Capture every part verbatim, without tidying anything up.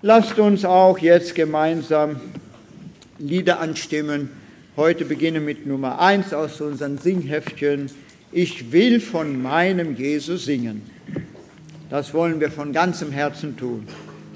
Lasst uns auch jetzt gemeinsam Lieder anstimmen. Heute beginnen mit Nummer eins aus unseren Singheftchen. Ich will von meinem Jesus singen. Das wollen wir von ganzem Herzen tun.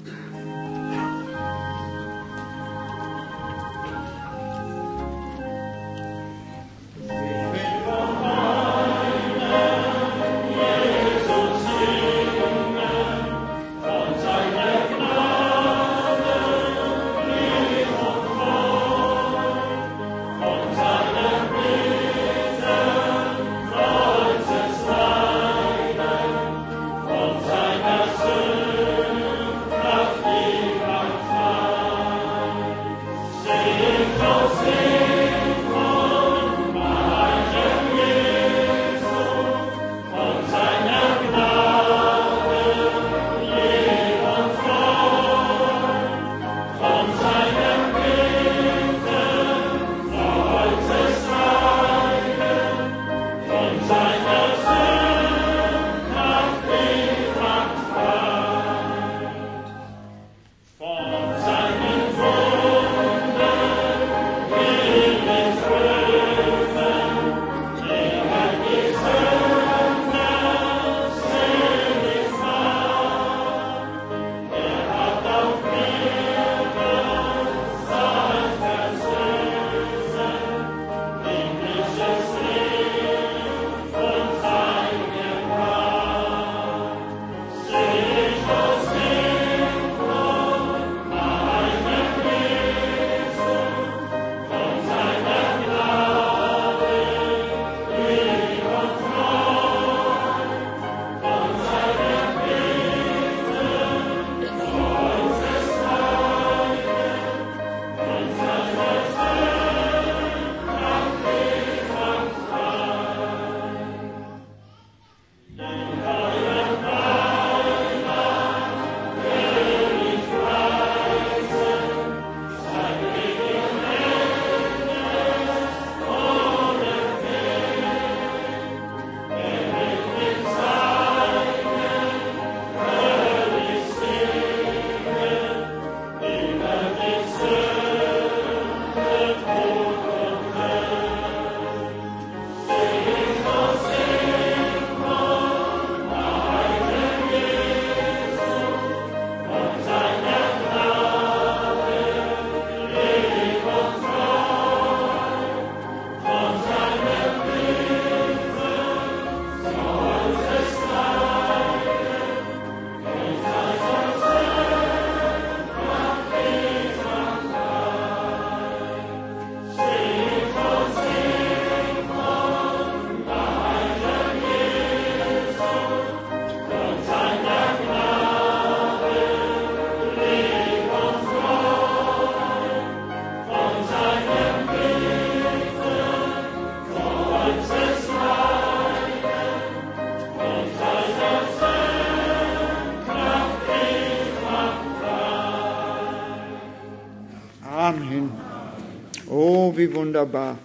Wie wunderbar.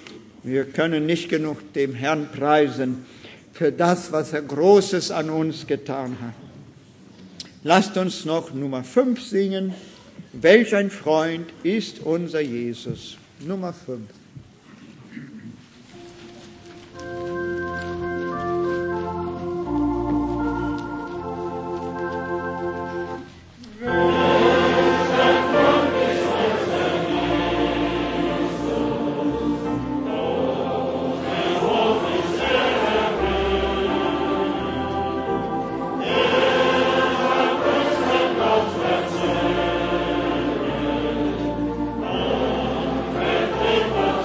Wir können nicht genug dem Herrn preisen für das, was er Großes an uns getan hat. Lasst uns noch Nummer fünf singen. Welch ein Freund ist unser Jesus. Nummer fünf. People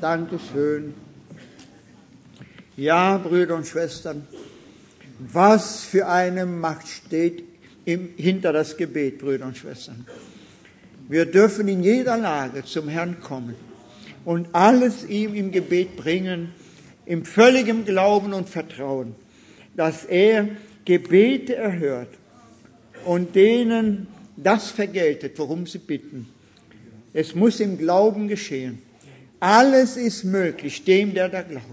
Dankeschön. Ja, Brüder und Schwestern, was für eine Macht steht im, hinter das Gebet, Brüder und Schwestern. Wir dürfen in jeder Lage zum Herrn kommen und alles ihm im Gebet bringen, im völligem Glauben und Vertrauen, dass er Gebete erhört und denen das vergeltet, worum sie bitten. Es muss im Glauben geschehen. Alles ist möglich, dem, der da glaubt.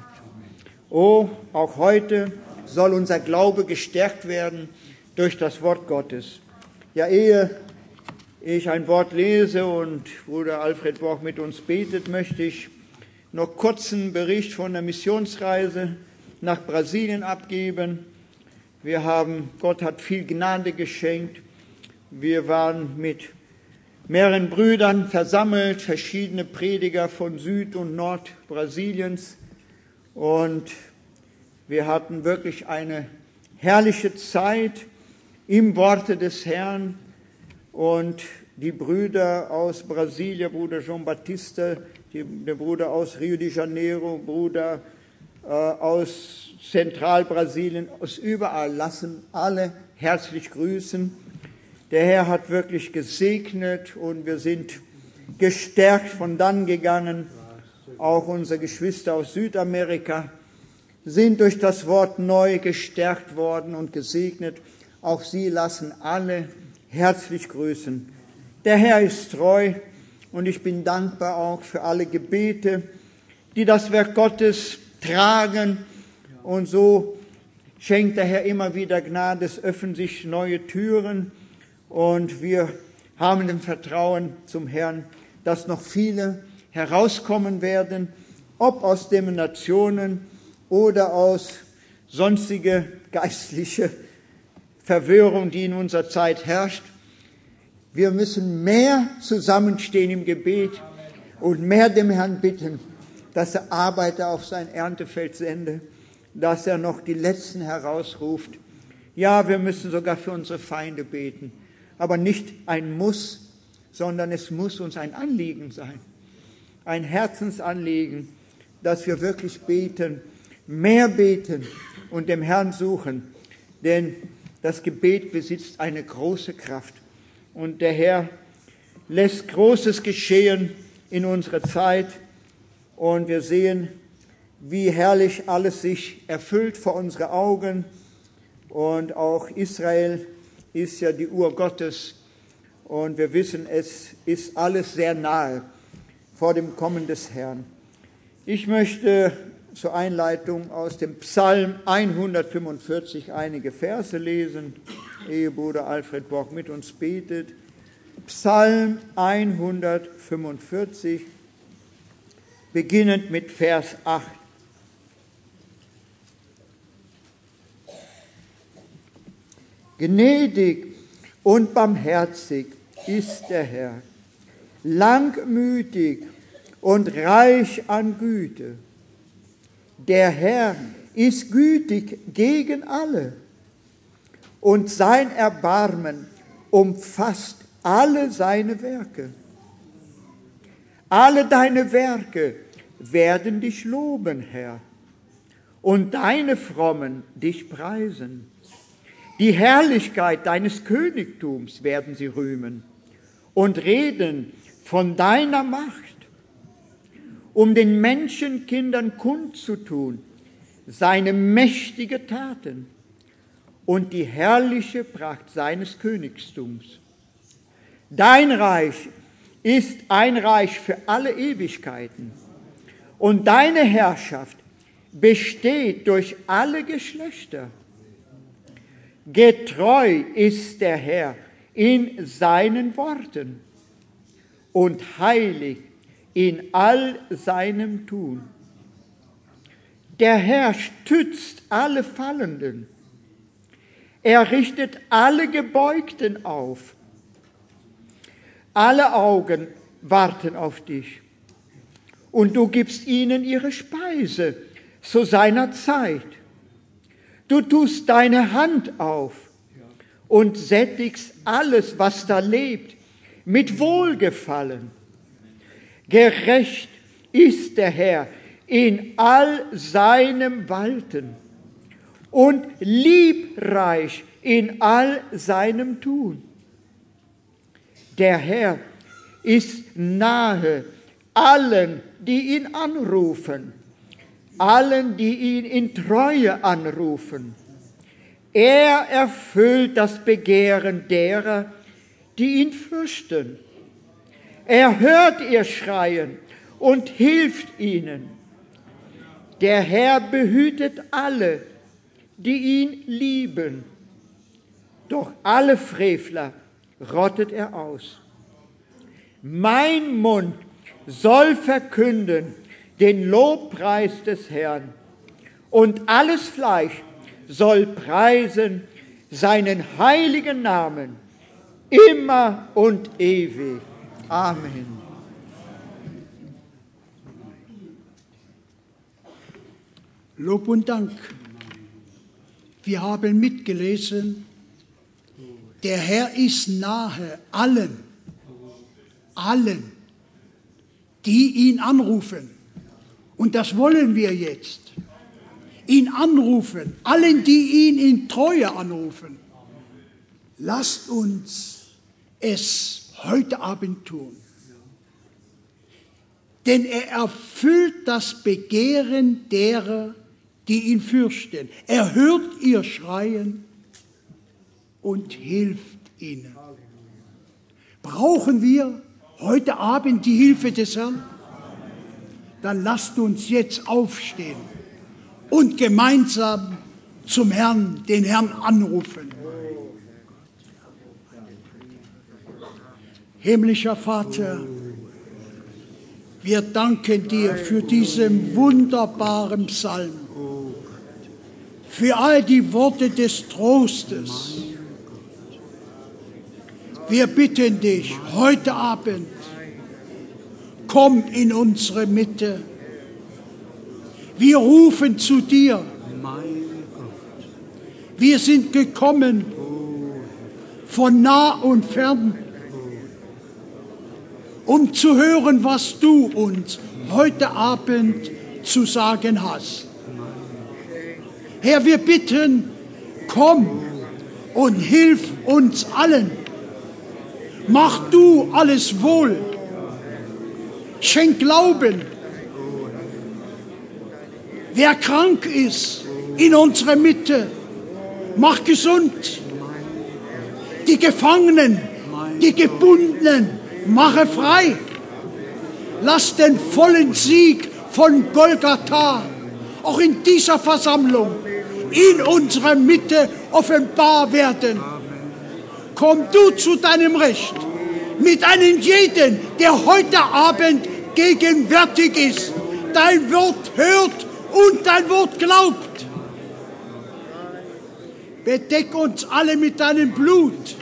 Oh, auch heute soll unser Glaube gestärkt werden durch das Wort Gottes. Ja, ehe ich ein Wort lese und Bruder Alfred Borch mit uns betet, möchte ich noch kurz einen Bericht von der Missionsreise nach Brasilien abgeben. Wir haben, Gott hat viel Gnade geschenkt. Wir waren mit mehreren Brüdern versammelt, verschiedene Prediger von Süd- und Nordbrasiliens. Und wir hatten wirklich eine herrliche Zeit im Worte des Herrn. Und die Brüder aus Brasilien, Bruder João Batista, die, der Bruder aus Rio de Janeiro, Bruder äh, aus Zentralbrasilien, aus überall, lassen alle herzlich grüßen. Der Herr hat wirklich gesegnet und wir sind gestärkt von dann gegangen. Auch unsere Geschwister aus Südamerika sind durch das Wort neu gestärkt worden und gesegnet. Auch sie lassen alle herzlich grüßen. Der Herr ist treu und ich bin dankbar auch für alle Gebete, die das Werk Gottes tragen. Und so schenkt der Herr immer wieder Gnade, es öffnen sich neue Türen und wir haben im Vertrauen zum Herrn, dass noch viele herauskommen werden, ob aus den Nationen oder aus sonstige geistliche Verwirrung, die in unserer Zeit herrscht. Wir müssen mehr zusammenstehen im Gebet und mehr dem Herrn bitten, dass er Arbeiter auf sein Erntefeld sende, dass er noch die Letzten herausruft. Ja, wir müssen sogar für unsere Feinde beten, aber nicht ein Muss, sondern es muss uns ein Anliegen sein, ein Herzensanliegen, dass wir wirklich beten, mehr beten und dem Herrn suchen, denn das Gebet besitzt eine große Kraft. Und der Herr lässt Großes geschehen in unserer Zeit. Und wir sehen, wie herrlich alles sich erfüllt vor unseren Augen. Und auch Israel ist ja die Uhr Gottes. Und wir wissen, es ist alles sehr nahe vor dem Kommen des Herrn. Ich möchte zur Einleitung aus dem Psalm hundertfünfundvierzig einige Verse lesen, ehe Bruder Alfred Borch mit uns betet. Psalm hundertfünfundvierzig, beginnend mit Vers acht. Gnädig und barmherzig ist der Herr, langmütig und reich an Güte. Der Herr ist gütig gegen alle und sein Erbarmen umfasst alle seine Werke. Alle deine Werke werden dich loben, Herr, und deine Frommen dich preisen. Die Herrlichkeit deines Königtums werden sie rühmen und reden von deiner Macht, um den Menschenkindern kundzutun seine mächtige Taten und die herrliche Pracht seines Königtums. Dein Reich ist ein Reich für alle Ewigkeiten und deine Herrschaft besteht durch alle Geschlechter. Getreu ist der Herr in seinen Worten und heilig in all seinem Tun. Der Herr stützt alle Fallenden. Er richtet alle Gebeugten auf. Alle Augen warten auf dich. Und du gibst ihnen ihre Speise zu seiner Zeit. Du tust deine Hand auf und sättigst alles, was da lebt, mit Wohlgefallen. Gerecht ist der Herr in all seinem Walten und liebreich in all seinem Tun. Der Herr ist nahe allen, die ihn anrufen, allen, die ihn in Treue anrufen. Er erfüllt das Begehren derer, die ihn fürchten. Er hört ihr Schreien und hilft ihnen. Der Herr behütet alle, die ihn lieben. Doch alle Frevler rottet er aus. Mein Mund soll verkünden den Lobpreis des Herrn, und alles Fleisch soll preisen seinen heiligen Namen, immer und ewig. Amen. Lob und Dank. Wir haben mitgelesen, der Herr ist nahe allen, allen, die ihn anrufen. Und das wollen wir jetzt. Ihn anrufen, allen, die ihn in Treue anrufen. Lasst uns es heute Abend tun. Denn er erfüllt das Begehren derer, die ihn fürchten. Er hört ihr Schreien und hilft ihnen. Brauchen wir heute Abend die Hilfe des Herrn? Dann lasst uns jetzt aufstehen und gemeinsam zum Herrn, den Herrn anrufen. Himmlischer Vater, wir danken dir für diesen wunderbaren Psalm, für all die Worte des Trostes. Wir bitten dich heute Abend, komm in unsere Mitte. Wir rufen zu dir. Wir sind gekommen von nah und fern, um zu hören, was du uns heute Abend zu sagen hast. Herr, wir bitten, komm und hilf uns allen. Mach du alles wohl. Schenk Glauben. Wer krank ist in unserer Mitte, mach gesund. Die Gefangenen, die Gebundenen, mache frei. Lass den vollen Sieg von Golgatha auch in dieser Versammlung in unserer Mitte offenbar werden. Komm du zu deinem Recht mit einem jeden, der heute Abend gegenwärtig ist, dein Wort hört und dein Wort glaubt. Bedeck uns alle mit deinem Blut,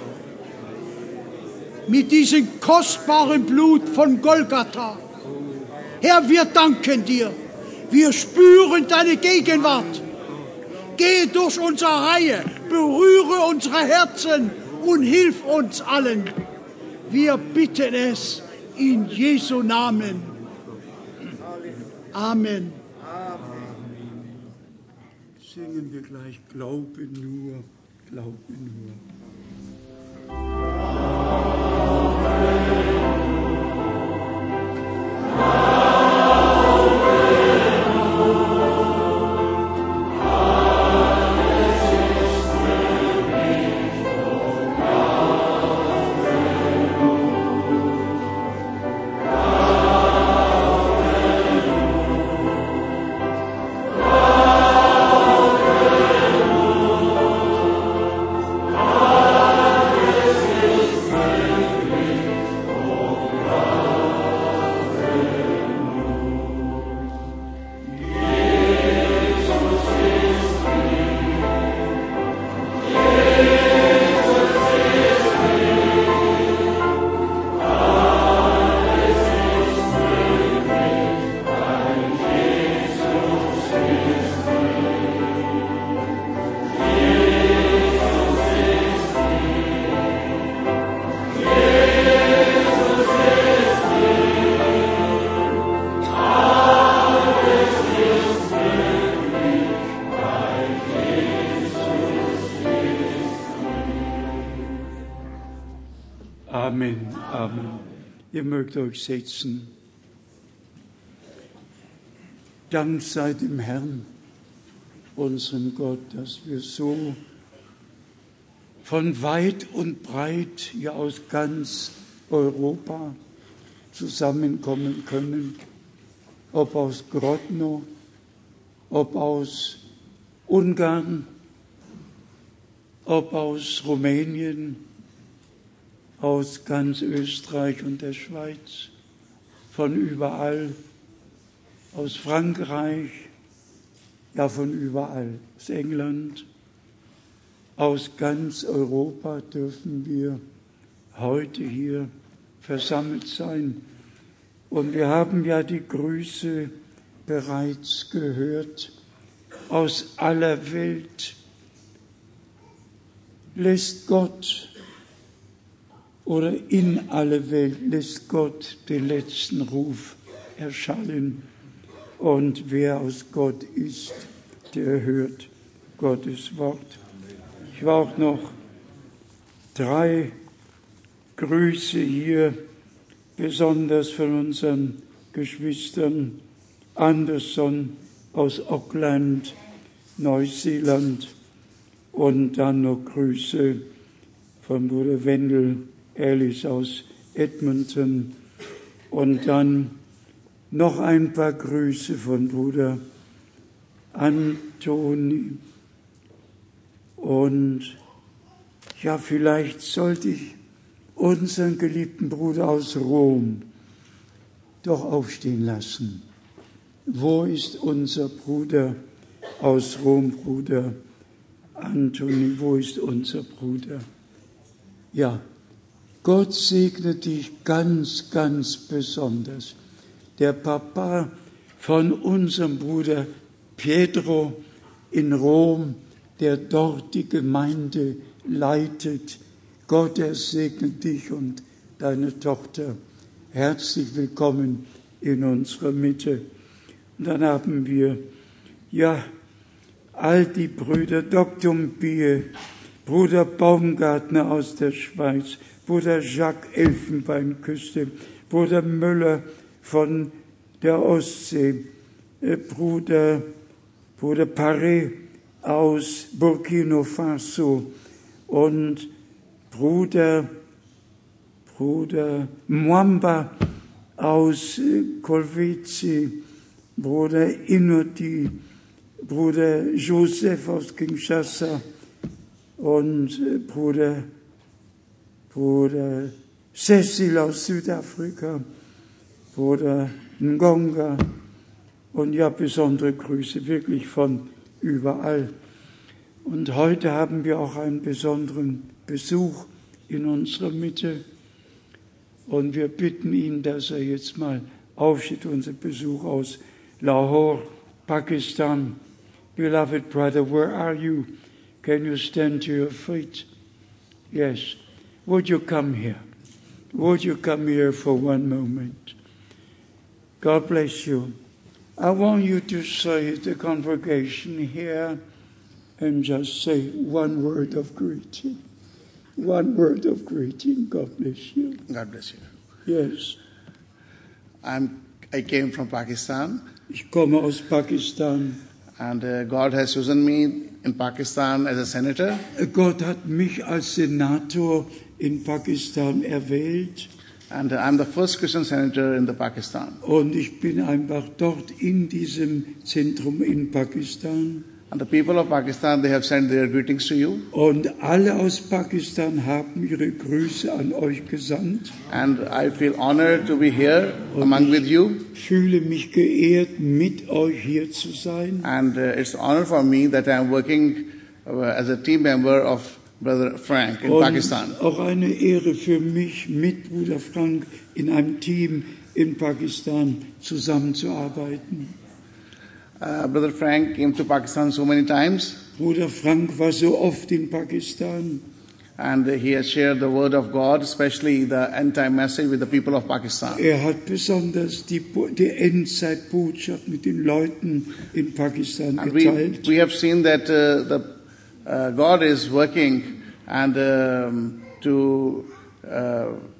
mit diesem kostbaren Blut von Golgatha. Herr, wir danken dir. Wir spüren deine Gegenwart. Gehe durch unsere Reihe, berühre unsere Herzen und hilf uns allen. Wir bitten es in Jesu Namen. Amen. Singen wir gleich, glaube nur, glaube nur. Amen. Amen, Amen. Ihr mögt euch setzen. Dank sei dem Herrn, unserem Gott, dass wir so von weit und breit, ja aus ganz Europa zusammenkommen können, ob aus Grodno, ob aus Ungarn, ob aus Rumänien, aus ganz Österreich und der Schweiz, von überall, aus Frankreich, ja von überall, aus England, aus ganz Europa dürfen wir heute hier versammelt sein. Und wir haben ja die Grüße bereits gehört. Aus aller Welt lässt Gott oder in alle Welt lässt Gott den letzten Ruf erschallen. Und wer aus Gott ist, der hört Gottes Wort. Ich will auch noch drei Grüße hier, besonders von unseren Geschwistern Anderson aus Auckland, Neuseeland, und dann noch Grüße von Bruder Wendel Ellis aus Edmonton und dann noch ein paar Grüße von Bruder Antoni. Und ja, vielleicht sollte ich unseren geliebten Bruder aus Rom doch aufstehen lassen. Wo ist unser Bruder aus Rom, Bruder Antoni? Wo ist unser Bruder? Ja, Gott segne dich ganz, ganz besonders. Der Papa von unserem Bruder Pietro in Rom, der dort die Gemeinde leitet. Gott, er segne dich und deine Tochter. Herzlich willkommen in unserer Mitte. Und dann haben wir, ja, all die Brüder, Doktor Mbie, Bruder Baumgartner aus der Schweiz, Bruder Jacques Elfenbeinküste, Bruder Müller von der Ostsee, äh, Bruder, Bruder Paré aus Burkina Faso und Bruder, Bruder Mwamba aus äh, Kolwezi, Bruder Inoti, Bruder Joseph aus Kinshasa und äh, Bruder, Bruder Cecil aus Südafrika, Bruder Ngonga und ja, besondere Grüße wirklich von überall. Und heute haben wir auch einen besonderen Besuch in unserer Mitte und wir bitten ihn, dass er jetzt mal aufsteht, unser Besuch aus Lahore, Pakistan. Beloved brother, where are you? Can you stand to your feet? Yes. Would you come here? Would you come here for one moment? God bless you. I want you to say the congregation here and just say one word of greeting. One word of greeting. God bless you. God bless you. Yes. I'm, I came from Pakistan. Ich komme aus Pakistan. And uh, God has chosen me in Pakistan as a senator. Gott hat mich als Senator in Pakistan erwählt. And uh, I'm the first Christian senator in the Pakistan. Und ich bin einfach dort in diesem Zentrum in Pakistan. And the people of Pakistan, they have sent their greetings to you. Und alle aus Pakistan haben ihre Grüße an euch gesandt. And I feel honored to be here among with you. Ich fühle mich geehrt, mit euch hier zu sein. And uh, it's an honor for me that I'm working uh, as a team member of Brother Frank in Und Pakistan. Auch eine Ehre für mich, mit Bruder Frank in einem Team in Pakistan zusammenzuarbeiten. Uh, Brother Frank came to Pakistan so many times. Bruder Frank war so oft in Pakistan. And uh, he has shared the word of God, especially the end-time message with the people of Pakistan. Er hat besonders die, die Endzeitbotschaft mit den Leuten in Pakistan And we, geteilt. we have seen that uh, the uh, God is working and um, to uh,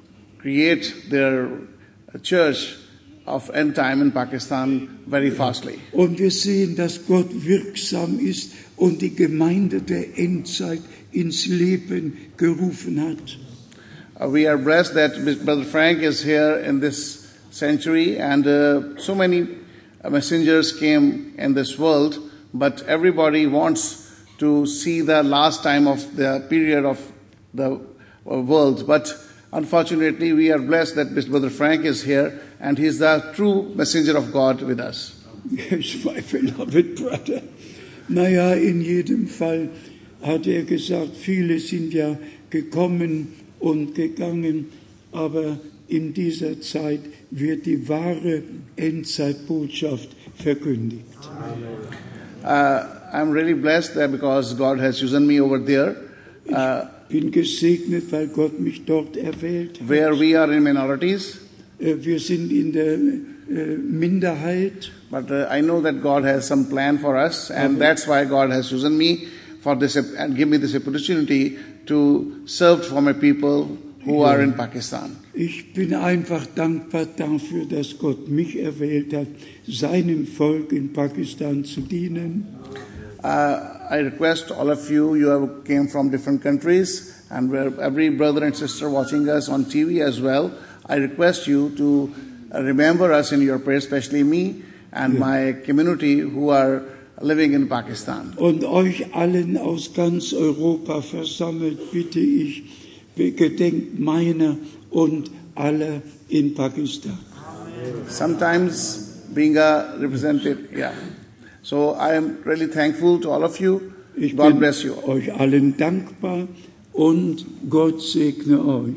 create their church of end time in Pakistan very fastly. Und wir sehen, dass Gott wirksam ist und die Gemeinde der Endzeit ins Leben gerufen hat. Uh, we are blessed that Brother Frank is here in this century, and uh, so many messengers came in this world, but everybody wants to see the last time of the period of the world. But unfortunately, we are blessed that Brother Frank is here, and he is the true messenger of God with us. Yes, my beloved brother. Naja, in jedem Fall hat er gesagt, viele sind ja gekommen und gegangen, aber in dieser Zeit wird die wahre Endzeitbotschaft verkündigt. Uh, I'm really blessed that because God has chosen me over there. Uh, Ich bin gesegnet, weil Gott mich dort erwählt hat. where we are in minorities, Wir sind in der äh, Minderheit, but uh, I know that God has some plan for us, and that's why God has chosen me for this and give me this opportunity to serve for my people who are in Pakistan. Ich bin einfach dankbar dafür, dass Gott mich erwählt hat, seinem Volk in Pakistan zu dienen. Uh, I request all of you, you have came from different countries, and where every brother and sister watching us on T V as well, I request you to uh, remember us in your prayers, especially me and my community who are living in Pakistan. Und euch allen aus ganz Europa versammelt bitte ich, gedenkt meiner und aller in Pakistan. Sometimes being a representative, yeah. So I am really thankful to all of you. Ich God bin bless you. euch allen dankbar und Gott segne euch.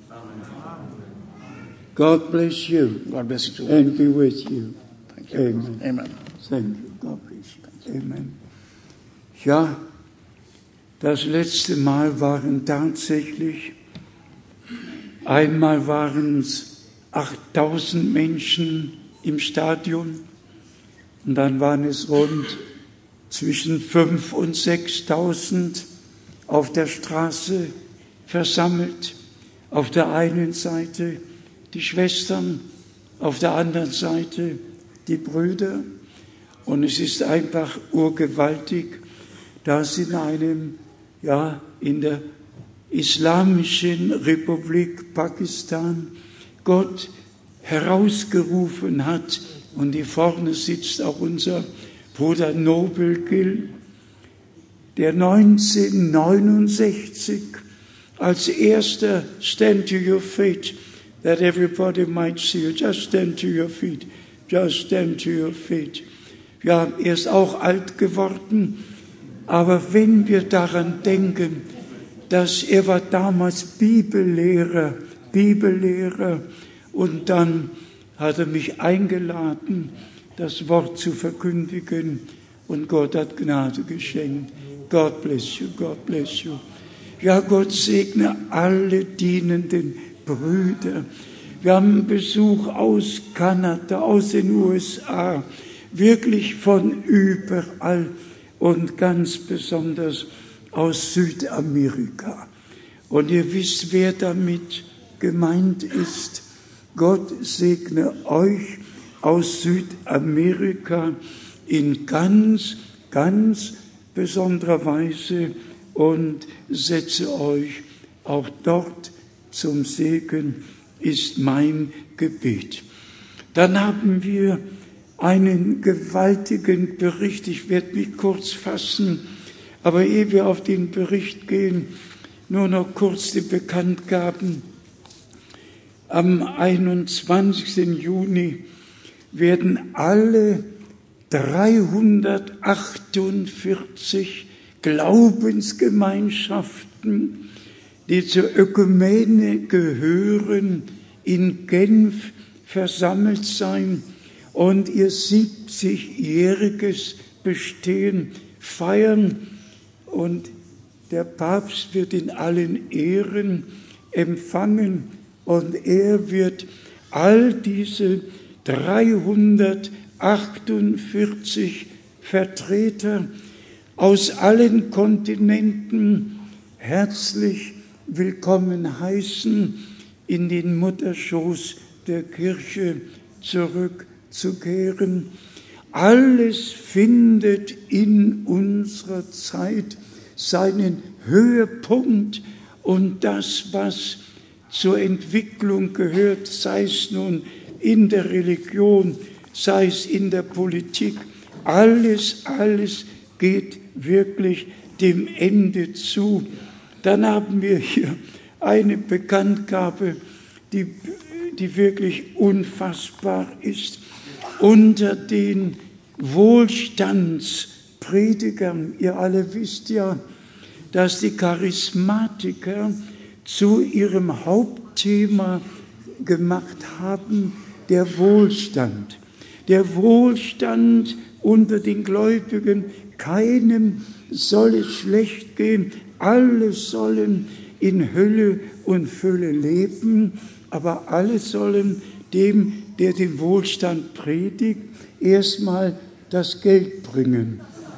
God bless you God bless you too. and be with you. Thank you. Amen. Amen. Thank you. God bless you. Amen. Ja, das letzte Mal waren tatsächlich, einmal waren es achttausend Menschen im Stadion und dann waren es rund zwischen fünftausend und sechstausend auf der Straße versammelt. Auf der einen Seite die Schwestern, auf der anderen Seite die Brüder. Und es ist einfach urgewaltig, dass in einem, ja, in der Islamischen Republik Pakistan Gott herausgerufen hat. Und hier vorne sitzt auch unser Bruder Nobel Gill, der neunzehnhundertneunundsechzig als erster Stand to your feet, that everybody might see you. Just stand to your feet. Just stand to your feet. Ja, er ist auch alt geworden, aber wenn wir daran denken, dass er war damals Bibellehrer, Bibellehrer und dann hat er mich eingeladen, das Wort zu verkündigen und Gott hat Gnade geschenkt. God bless you, God bless you. Ja, Gott segne alle dienenden Brüder. Wir haben Besuch aus Kanada, aus den U S A, wirklich von überall und ganz besonders aus Südamerika. Und ihr wisst, wer damit gemeint ist. Gott segne euch aus Südamerika in ganz, ganz besonderer Weise und setze euch auch dort zum Segen, ist mein Gebet. Dann haben wir einen gewaltigen Bericht. Ich werde mich kurz fassen, aber ehe wir auf den Bericht gehen, nur noch kurz die Bekanntgaben. Am einundzwanzigsten Juni werden alle dreihundertachtundvierzig Glaubensgemeinschaften, die zur Ökumene gehören, in Genf versammelt sein und ihr siebzigjähriges Bestehen feiern. Und der Papst wird in allen Ehren empfangen und er wird all diese dreihundertachtundvierzig Vertreter aus allen Kontinenten herzlich willkommen heißen in den Mutterschoß der Kirche zurückzukehren. Alles findet in unserer Zeit seinen Höhepunkt und das, was zur Entwicklung gehört, sei es nun in der Religion, sei es in der Politik, alles, alles geht wirklich dem Ende zu. Dann haben wir hier eine Bekanntgabe, die, die wirklich unfassbar ist. Unter den Wohlstandspredigern, ihr alle wisst ja, dass die Charismatiker zu ihrem Hauptthema gemacht haben, der Wohlstand. Der Wohlstand unter den Gläubigen, keinem soll es schlecht gehen, alle sollen in Hölle und Fülle leben, aber alle sollen dem, der den Wohlstand predigt, erstmal das Geld bringen.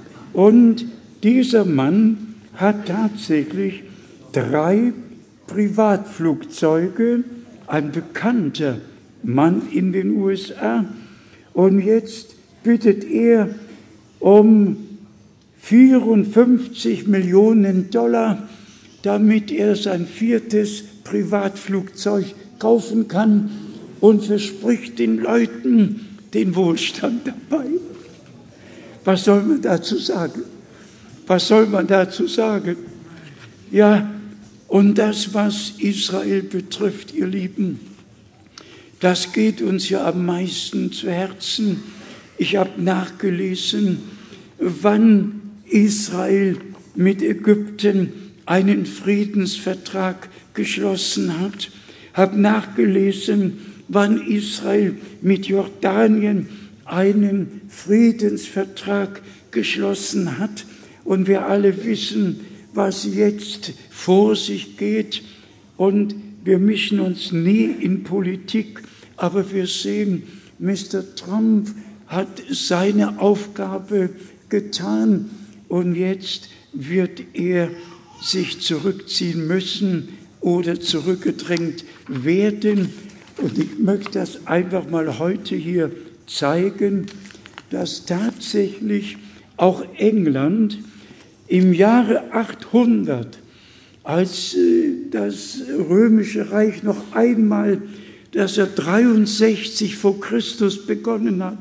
Und dieser Mann hat tatsächlich drei Privatflugzeuge, ein bekannter Mann in den U S A. Und jetzt bittet er um vierundfünfzig Millionen Dollar, damit er sein viertes Privatflugzeug kaufen kann und verspricht den Leuten den Wohlstand dabei. Was soll man dazu sagen? Was soll man dazu sagen? Ja, und das, was Israel betrifft, ihr Lieben, das geht uns ja am meisten zu Herzen. Ich habe nachgelesen, wann Israel mit Ägypten einen Friedensvertrag geschlossen hat. Habe nachgelesen, wann Israel mit Jordanien einen Friedensvertrag geschlossen hat. Und wir alle wissen, was jetzt vor sich geht. Und wir mischen uns nie in Politik, aber wir sehen, Mister Trump hat seine Aufgabe getan und jetzt wird er sich zurückziehen müssen oder zurückgedrängt werden. Und ich möchte das einfach mal heute hier zeigen, dass tatsächlich auch England im Jahre achthundert, als das Römische Reich noch einmal, das er dreiundsechzig vor Christus begonnen hat,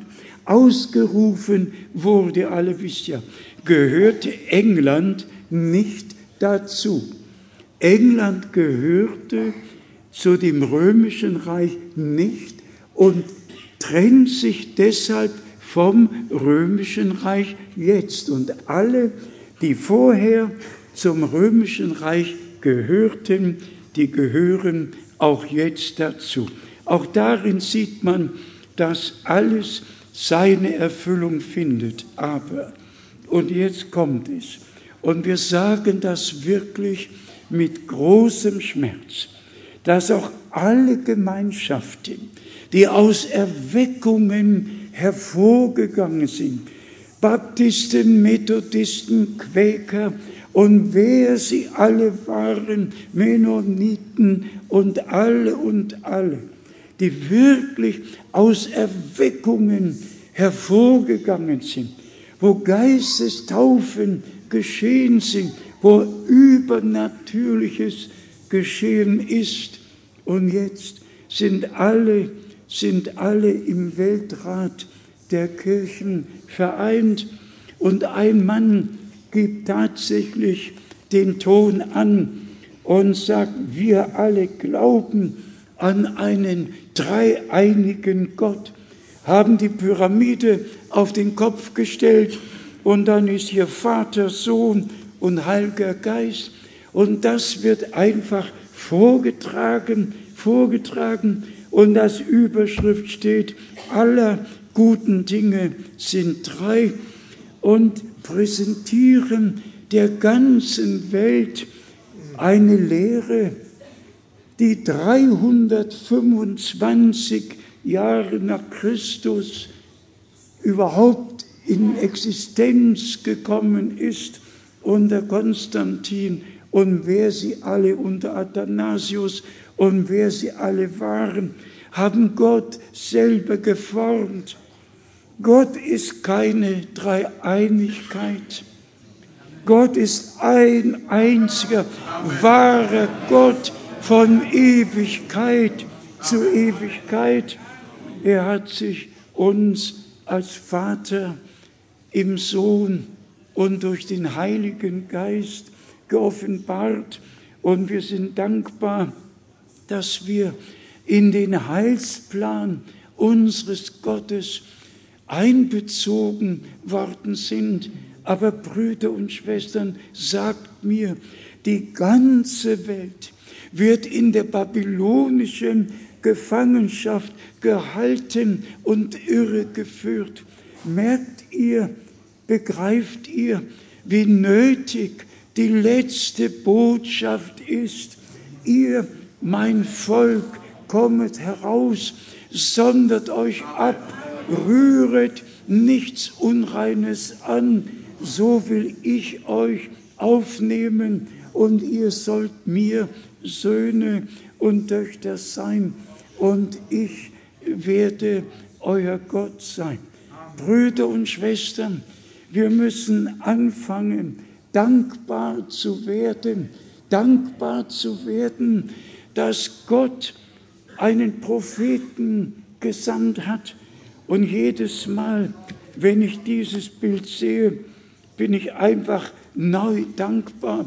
ausgerufen wurde, alle wisst ja, gehörte England nicht dazu. England gehörte zu dem Römischen Reich nicht und trennt sich deshalb vom Römischen Reich jetzt. Und alle, die vorher zum Römischen Reich gehörten, die gehören auch jetzt dazu. Auch darin sieht man, dass alles seine Erfüllung findet. Aber, und jetzt kommt es, und wir sagen das wirklich mit großem Schmerz, dass auch alle Gemeinschaften, die aus Erweckungen hervorgegangen sind, Baptisten, Methodisten, Quäker und wer sie alle waren, Mennoniten und alle und alle, die wirklich aus Erweckungen hervorgegangen sind, wo Geistestaufen geschehen sind, wo Übernatürliches geschehen ist. Und jetzt sind alle, sind alle im Weltrat der Kirchen vereint. Und ein Mann gibt tatsächlich den Ton an und sagt, wir alle glauben an einen dreieinigen Gott, haben die Pyramide auf den Kopf gestellt und dann ist hier Vater, Sohn und Heiliger Geist. Und das wird einfach vorgetragen, vorgetragen und als Überschrift steht, aller guten Dinge sind drei und präsentieren der ganzen Welt eine Lehre, die dreihundertfünfundzwanzig Jahre nach Christus überhaupt in Existenz gekommen ist unter Konstantin und wer sie alle unter Athanasius und wer sie alle waren, haben Gott selber geformt. Gott ist keine Dreieinigkeit. Gott ist ein einziger, wahrer Gott von Ewigkeit zu Ewigkeit. Er hat sich uns als Vater im Sohn und durch den Heiligen Geist geoffenbart. Und wir sind dankbar, dass wir in den Heilsplan unseres Gottes einbezogen worden sind. Aber Brüder und Schwestern, sagt mir, die ganze Welt wird in der babylonischen Gefangenschaft gehalten und irregeführt. Merkt ihr, begreift ihr, wie nötig die letzte Botschaft ist? Ihr, mein Volk, kommet heraus, sondert euch ab, rühret nichts Unreines an, so will ich euch aufnehmen und ihr sollt mir Söhne und Töchter sein und ich werde euer Gott sein. Brüder und Schwestern, wir müssen anfangen, dankbar zu werden, dankbar zu werden, dass Gott einen Propheten gesandt hat. Und jedes Mal, wenn ich dieses Bild sehe, bin ich einfach neu dankbar.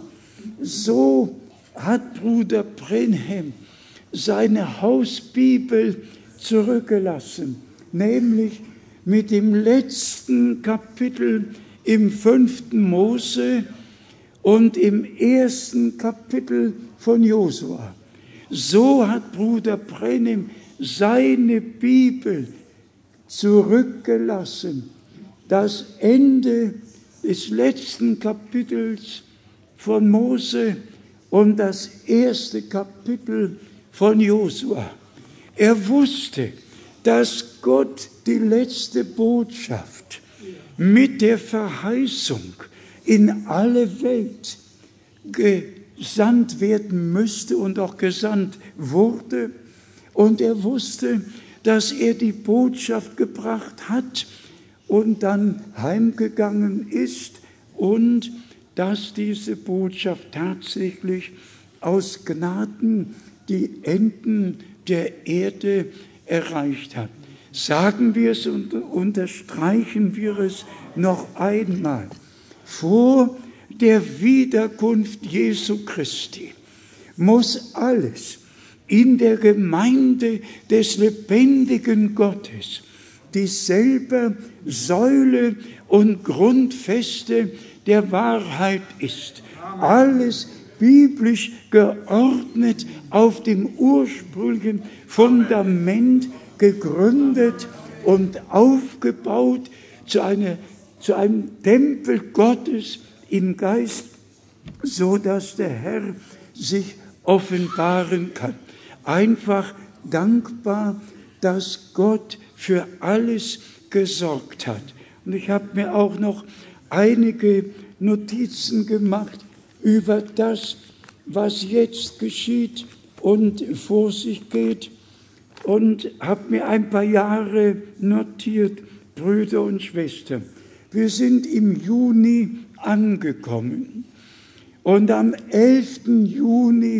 So hat Bruder Brenhem seine Hausbibel zurückgelassen, nämlich mit dem letzten Kapitel im fünften Mose und im ersten Kapitel von Josua. So hat Bruder Brenhem seine Bibel zurückgelassen. Das Ende des letzten Kapitels von Mose und das erste Kapitel von Josua. Er wusste, dass Gott die letzte Botschaft mit der Verheißung in alle Welt gesandt werden müsste und auch gesandt wurde. Und er wusste, dass er die Botschaft gebracht hat und dann heimgegangen ist und dass diese Botschaft tatsächlich aus Gnaden die Enden der Erde erreicht hat. Sagen wir es und unterstreichen wir es noch einmal. Vor der Wiederkunft Jesu Christi muss alles in der Gemeinde des lebendigen Gottes dieselbe Säule und Grundfeste der Wahrheit ist. Alles biblisch geordnet auf dem ursprünglichen Fundament gegründet und aufgebaut zu, einer, zu einem Tempel Gottes im Geist, so dass der Herr sich offenbaren kann. Einfach dankbar, dass Gott für alles gesorgt hat. Und ich habe mir auch noch einige Notizen gemacht über das, was jetzt geschieht und vor sich geht und habe mir ein paar Jahre notiert, Brüder und Schwestern. Wir sind im Juni angekommen und am elften Juni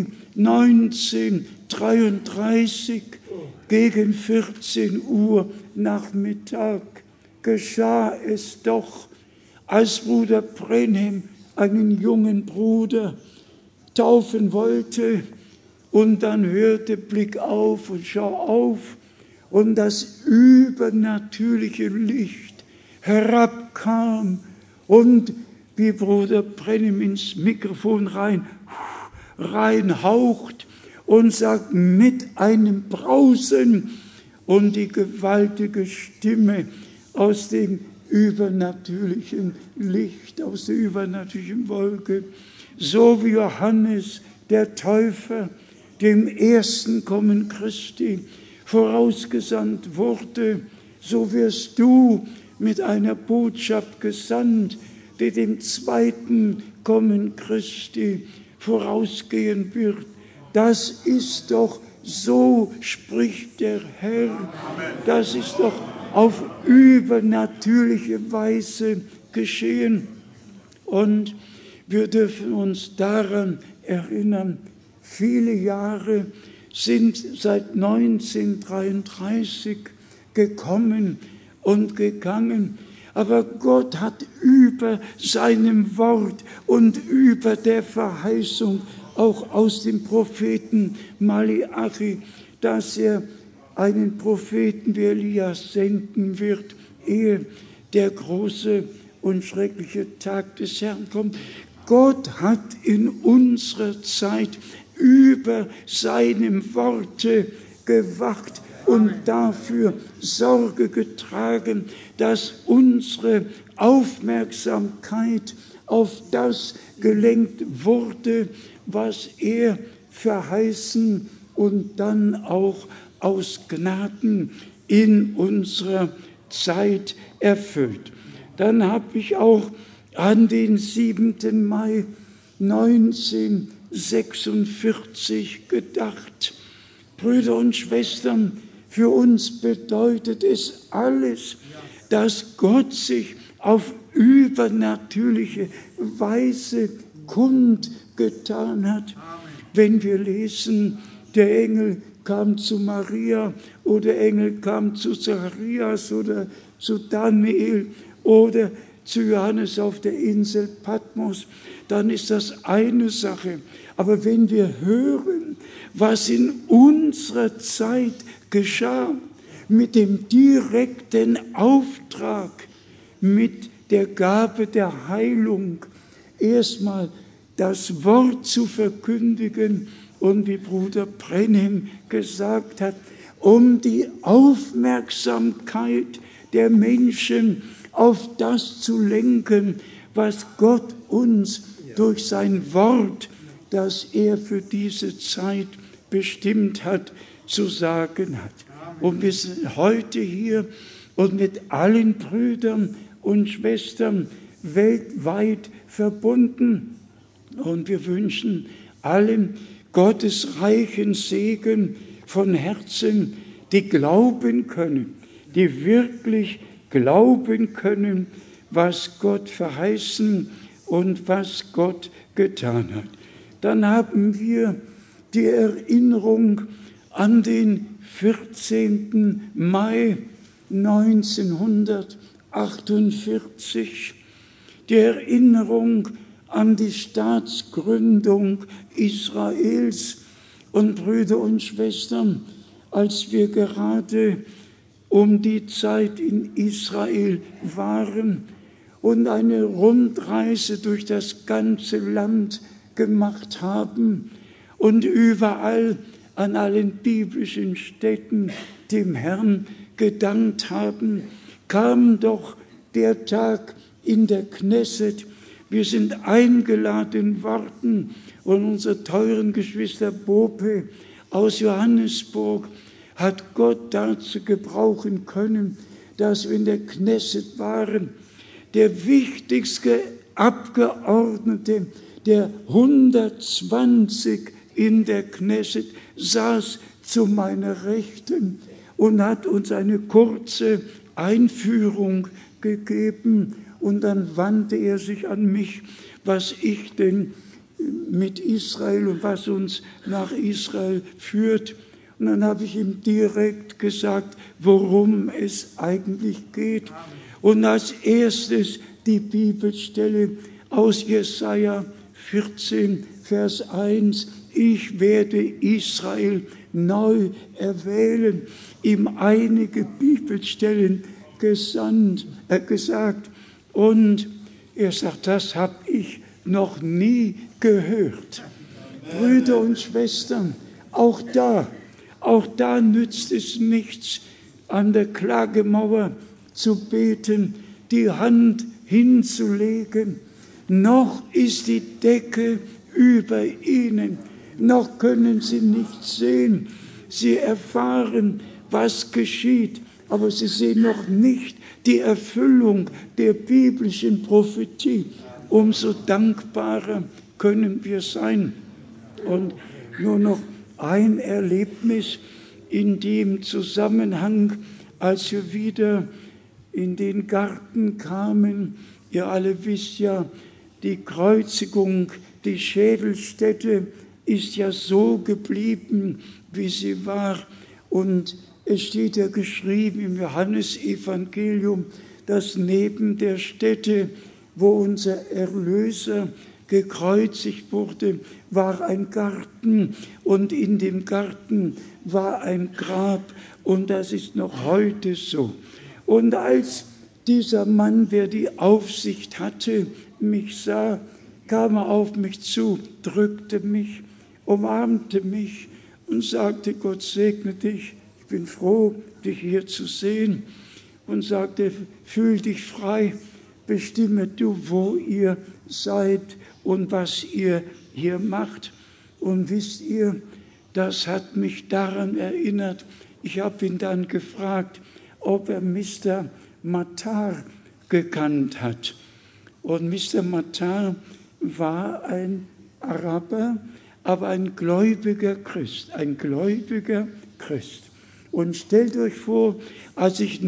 neunzehnhundertdreiunddreißig gegen vierzehn Uhr Nachmittag geschah es doch, als Bruder Brenhem einen jungen Bruder taufen wollte und dann hörte, Blick auf und schau auf und das übernatürliche Licht herabkam und wie Bruder Brenhem ins Mikrofon rein, reinhaucht und sagt mit einem Brausen und die gewaltige Stimme aus dem übernatürlichen Licht, aus der übernatürlichen Wolke, so wie Johannes der Täufer dem ersten Kommen Christi vorausgesandt wurde, so wirst du mit einer Botschaft gesandt, die dem zweiten Kommen Christi vorausgehen wird. Das ist doch, so spricht der Herr, das ist doch auf übernatürliche Weise geschehen. Und wir dürfen uns daran erinnern, viele Jahre sind seit neunzehnhundertdreiunddreißig gekommen und gegangen. Aber Gott hat über seinem Wort und über der Verheißung auch aus dem Propheten Maleachi, dass er einen Propheten wie Elias senden wird, ehe der große und schreckliche Tag des Herrn kommt. Gott hat in unserer Zeit über seinem Worte gewacht und dafür Sorge getragen, dass unsere Aufmerksamkeit auf das gelenkt wurde, was er verheißen und dann auch aus Gnaden in unserer Zeit erfüllt. Dann habe ich auch an den siebenten Mai neunzehnhundertsechsundvierzig gedacht. Brüder und Schwestern, für uns bedeutet es alles, dass Gott sich auf übernatürliche Weise kundgetan hat. Wenn wir lesen, der Engel kam zu Maria oder der Engel kam zu Zacharias oder zu Daniel oder zu Johannes auf der Insel Patmos, dann ist das eine Sache. Aber wenn wir hören, was in unserer Zeit geschah, mit dem direkten Auftrag, mit der Gabe der Heilung, erstmal das Wort zu verkündigen und wie Bruder Brenhem gesagt hat, um die Aufmerksamkeit der Menschen auf das zu lenken, was Gott uns durch sein Wort, das er für diese Zeit bestimmt hat, zu sagen hat. Und wir sind heute hier und mit allen Brüdern und Schwestern weltweit verbunden. Und wir wünschen allen Gottes reichen Segen von Herzen, die glauben können, die wirklich glauben können, was Gott verheißen und was Gott getan hat. Dann haben wir die Erinnerung an den vierzehnten Mai neunzehnhundertachtundvierzig, die Erinnerung an die Staatsgründung Israels. Und Brüder und Schwestern, als wir gerade um die Zeit in Israel waren und eine Rundreise durch das ganze Land gemacht haben und überall an allen biblischen Städten dem Herrn gedankt haben, kam doch der Tag in der Knesset. Wir sind eingeladen worden und unsere teuren Geschwister Bope aus Johannesburg hat Gott dazu gebrauchen können, dass wir in der Knesset waren. Der wichtigste Abgeordnete der hundertzwanzig in der Knesset saß zu meiner Rechten und hat uns eine kurze Einführung gegeben. Und dann wandte er sich an mich, was ich denn mit Israel und was uns nach Israel führt. Und dann habe ich ihm direkt gesagt, worum es eigentlich geht. Und als erstes die Bibelstelle aus Jesaja vierzehn, Vers eins. Ich werde Israel neu erwählen. Ihm einige Bibelstellen gesandt, äh, gesagt. Und er sagt, das habe ich noch nie gehört. Brüder und Schwestern, auch da, auch da nützt es nichts, an der Klagemauer zu beten, die Hand hinzulegen. Noch ist die Decke über ihnen, noch können sie nichts sehen. Sie erfahren, was geschieht, aber sie sehen noch nicht die Erfüllung der biblischen Prophetie. Umso dankbarer können wir sein. Und nur noch ein Erlebnis in dem Zusammenhang, als wir wieder in den Garten kamen. Ihr alle wisst ja, die Kreuzigung, die Schädelstätte ist ja so geblieben, wie sie war. Und es steht ja geschrieben im Johannesevangelium, dass neben der Stätte, wo unser Erlöser gekreuzigt wurde, war ein Garten und in dem Garten war ein Grab und das ist noch heute so. Und als dieser Mann, der die Aufsicht hatte, mich sah, kam er auf mich zu, drückte mich, umarmte mich und sagte, Gott segne dich, ich bin froh, dich hier zu sehen, und sagte, fühl dich frei, bestimme du, wo ihr seid und was ihr hier macht. Und wisst ihr, das hat mich daran erinnert, ich habe ihn dann gefragt, ob er Mister Matar gekannt hat. Und Mister Matar war ein Araber, aber ein gläubiger Christ, ein gläubiger Christ. Und stellt euch vor, als ich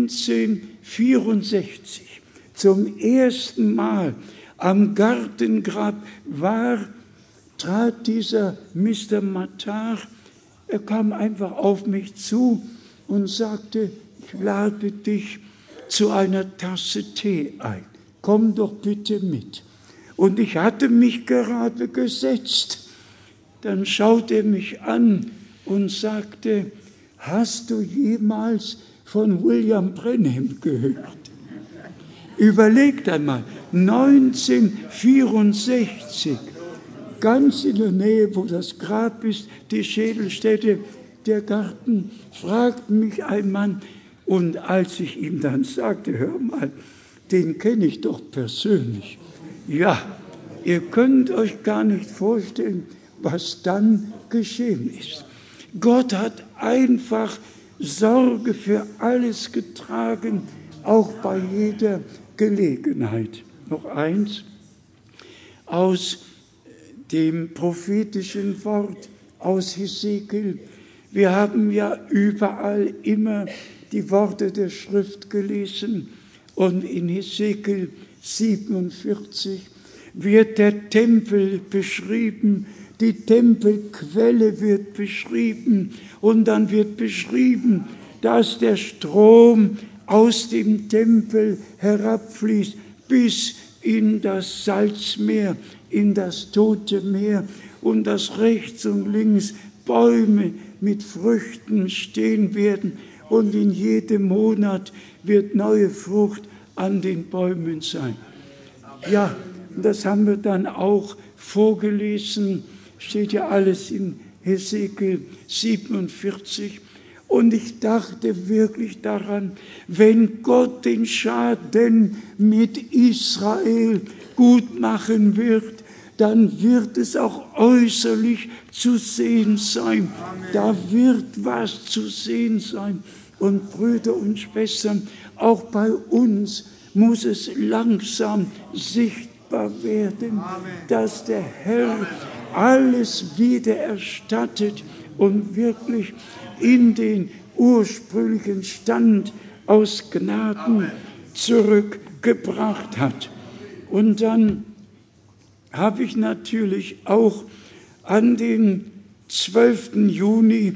neunzehnhundertvierundsechzig zum ersten Mal am Gartengrab war, trat dieser Mister Matar, er kam einfach auf mich zu und sagte, ich lade dich zu einer Tasse Tee ein. Komm doch bitte mit. Und ich hatte mich gerade gesetzt. Dann schaute er mich an und sagte, hast du jemals von William Branham gehört? Überlegt einmal, neunzehnhundertvierundsechzig, ganz in der Nähe, wo das Grab ist, die Schädelstätte, der Garten, fragt mich ein Mann. Und als ich ihm dann sagte, hör mal, den kenne ich doch persönlich. Ja, ihr könnt euch gar nicht vorstellen, was dann geschehen ist. Gott hat einfach Sorge für alles getragen, auch bei jeder Gelegenheit. Noch eins aus dem prophetischen Wort aus Hesekiel. Wir haben ja überall immer die Worte der Schrift gelesen und in Hesekiel siebenundvierzig wird der Tempel beschrieben, die Tempelquelle wird beschrieben und dann wird beschrieben, dass der Strom aus dem Tempel herabfließt bis in das Salzmeer, in das Tote Meer und dass rechts und links Bäume mit Früchten stehen werden und in jedem Monat wird neue Frucht an den Bäumen sein. Ja, das haben wir dann auch vorgelesen, steht ja alles in Hesekiel siebenundvierzig. Und ich dachte wirklich daran, wenn Gott den Schaden mit Israel gut machen wird, dann wird es auch äußerlich zu sehen sein. Da wird was zu sehen sein. Und Brüder und Schwestern, auch bei uns muss es langsam sichtbar werden, dass der Herr alles wiedererstattet und wirklich in den ursprünglichen Stand aus Gnaden zurückgebracht hat. Und dann habe ich natürlich auch an den zwölften Juni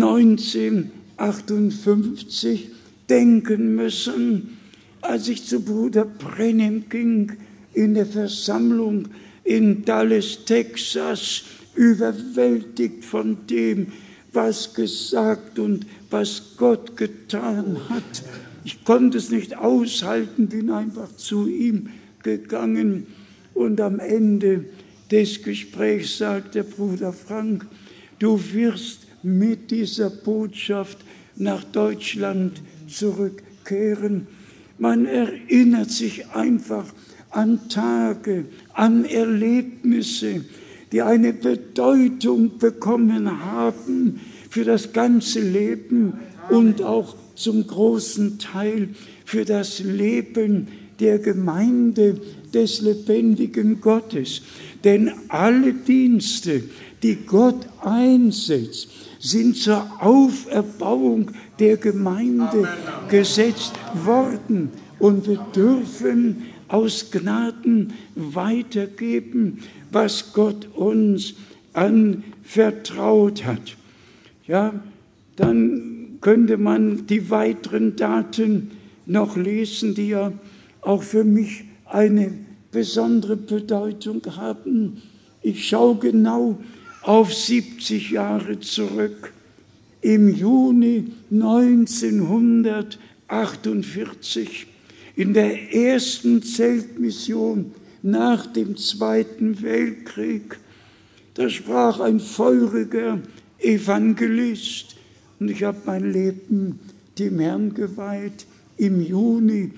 neunzehnhundertachtundfünfzig denken müssen, als ich zu Bruder Branham ging in der Versammlung in Dallas, Texas, überwältigt von dem, was gesagt und was Gott getan hat. Ich konnte es nicht aushalten, bin einfach zu ihm gegangen und am Ende des Gesprächs sagt der Bruder Frank, du wirst mit dieser Botschaft nach Deutschland zurückkehren. Man erinnert sich einfach an Tage, an Erlebnisse, die eine Bedeutung bekommen haben für das ganze Leben und auch zum großen Teil für das Leben der Gemeinde des lebendigen Gottes. Denn alle Dienste, die Gott einsetzt, sind zur Auferbauung der Gemeinde Amen. Gesetzt worden. Und wir dürfen aus Gnaden weitergeben, was Gott uns anvertraut hat. Ja, dann könnte man die weiteren Daten noch lesen, die ja auch für mich eine besondere Bedeutung haben. Ich schaue genau auf siebzig Jahre zurück. Im Juni neunzehnhundertachtundvierzig, in der ersten Zeltmission nach dem Zweiten Weltkrieg, da sprach ein feuriger Evangelist, und ich habe mein Leben dem Herrn geweiht, im Juni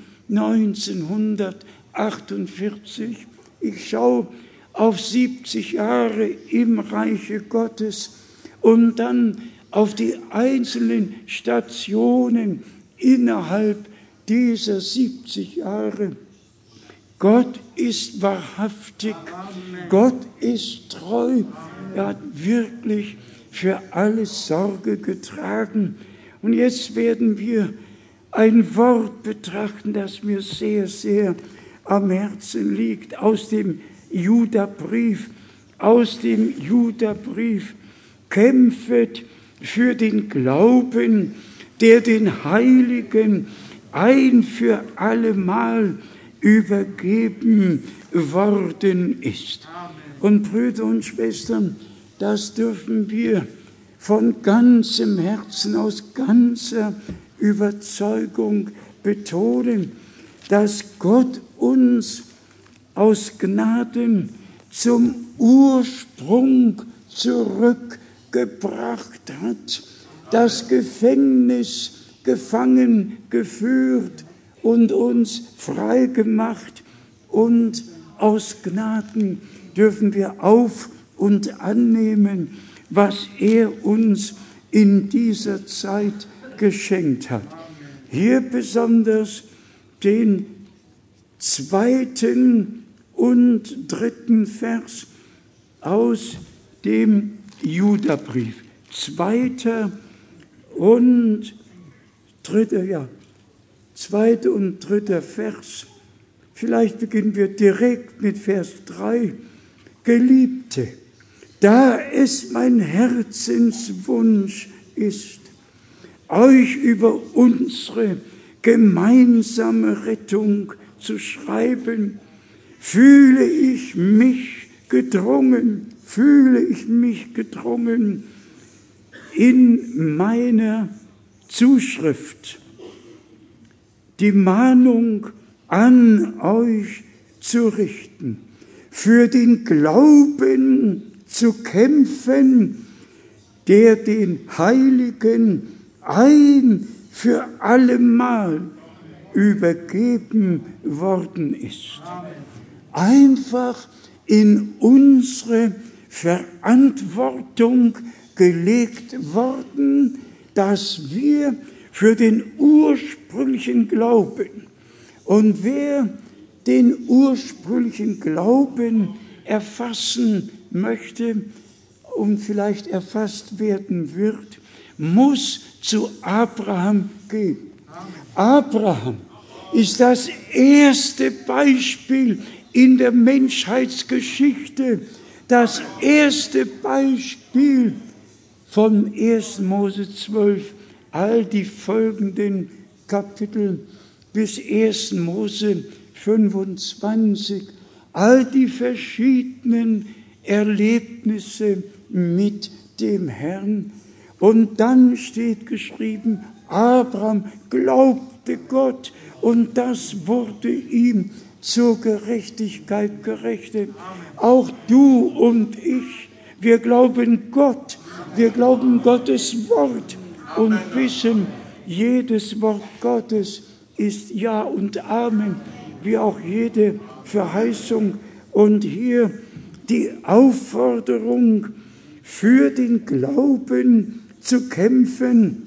neunzehnhundertachtundvierzig. Ich schaue auf siebzig Jahre im Reiche Gottes und dann auf die einzelnen Stationen innerhalb dieser siebzig Jahre. Gott ist wahrhaftig, Gott ist treu, er hat wirklich für alles Sorge getragen. Und jetzt werden wir ein Wort betrachten, das mir sehr, sehr am Herzen liegt, aus dem Judabrief, aus dem Judabrief. Kämpfet für den Glauben, der den Heiligen ein für allemal übergeben worden ist. Amen. Und Brüder und Schwestern, das dürfen wir von ganzem Herzen, aus ganzer Überzeugung betonen, dass Gott uns aus Gnaden zum Ursprung zurückgebracht hat, das Gefängnis gefangen geführt und uns frei gemacht, und aus Gnaden dürfen wir auf und annehmen, was er uns in dieser Zeit geschenkt hat. Hier besonders den zweiten und dritten Vers aus dem Judabrief. Zweiter und dritter, ja, zweiter und dritter Vers. Vielleicht beginnen wir direkt mit Vers drei. Geliebte, da es mein Herzenswunsch ist, euch über unsere gemeinsame Rettung zu schreiben, fühle ich mich gedrungen, fühle ich mich gedrungen, in meiner Zuschrift die Mahnung an euch zu richten, für den Glauben zu kämpfen, der den Heiligen ein für allemal übergeben worden ist. Einfach in unsere Verantwortung gelegt worden, dass wir für den ursprünglichen Glauben, und wer den ursprünglichen Glauben erfassen möchte und vielleicht erfasst werden wird, muss zu Abraham gehen. Abraham ist das erste Beispiel in der Menschheitsgeschichte, das erste Beispiel von ersten Mose zwölf, all die folgenden Kapitel bis ersten Mose fünfundzwanzig, all die verschiedenen Erlebnisse mit dem Herrn. Und dann steht geschrieben, Abraham glaubte Gott und das wurde ihm zur Gerechtigkeit gerechnet. Auch du und ich, wir glauben Gott, wir glauben Gottes Wort und wissen, jedes Wort Gottes ist Ja und Amen, wie auch jede Verheißung. Und hier die Aufforderung, für den Glauben zu kämpfen,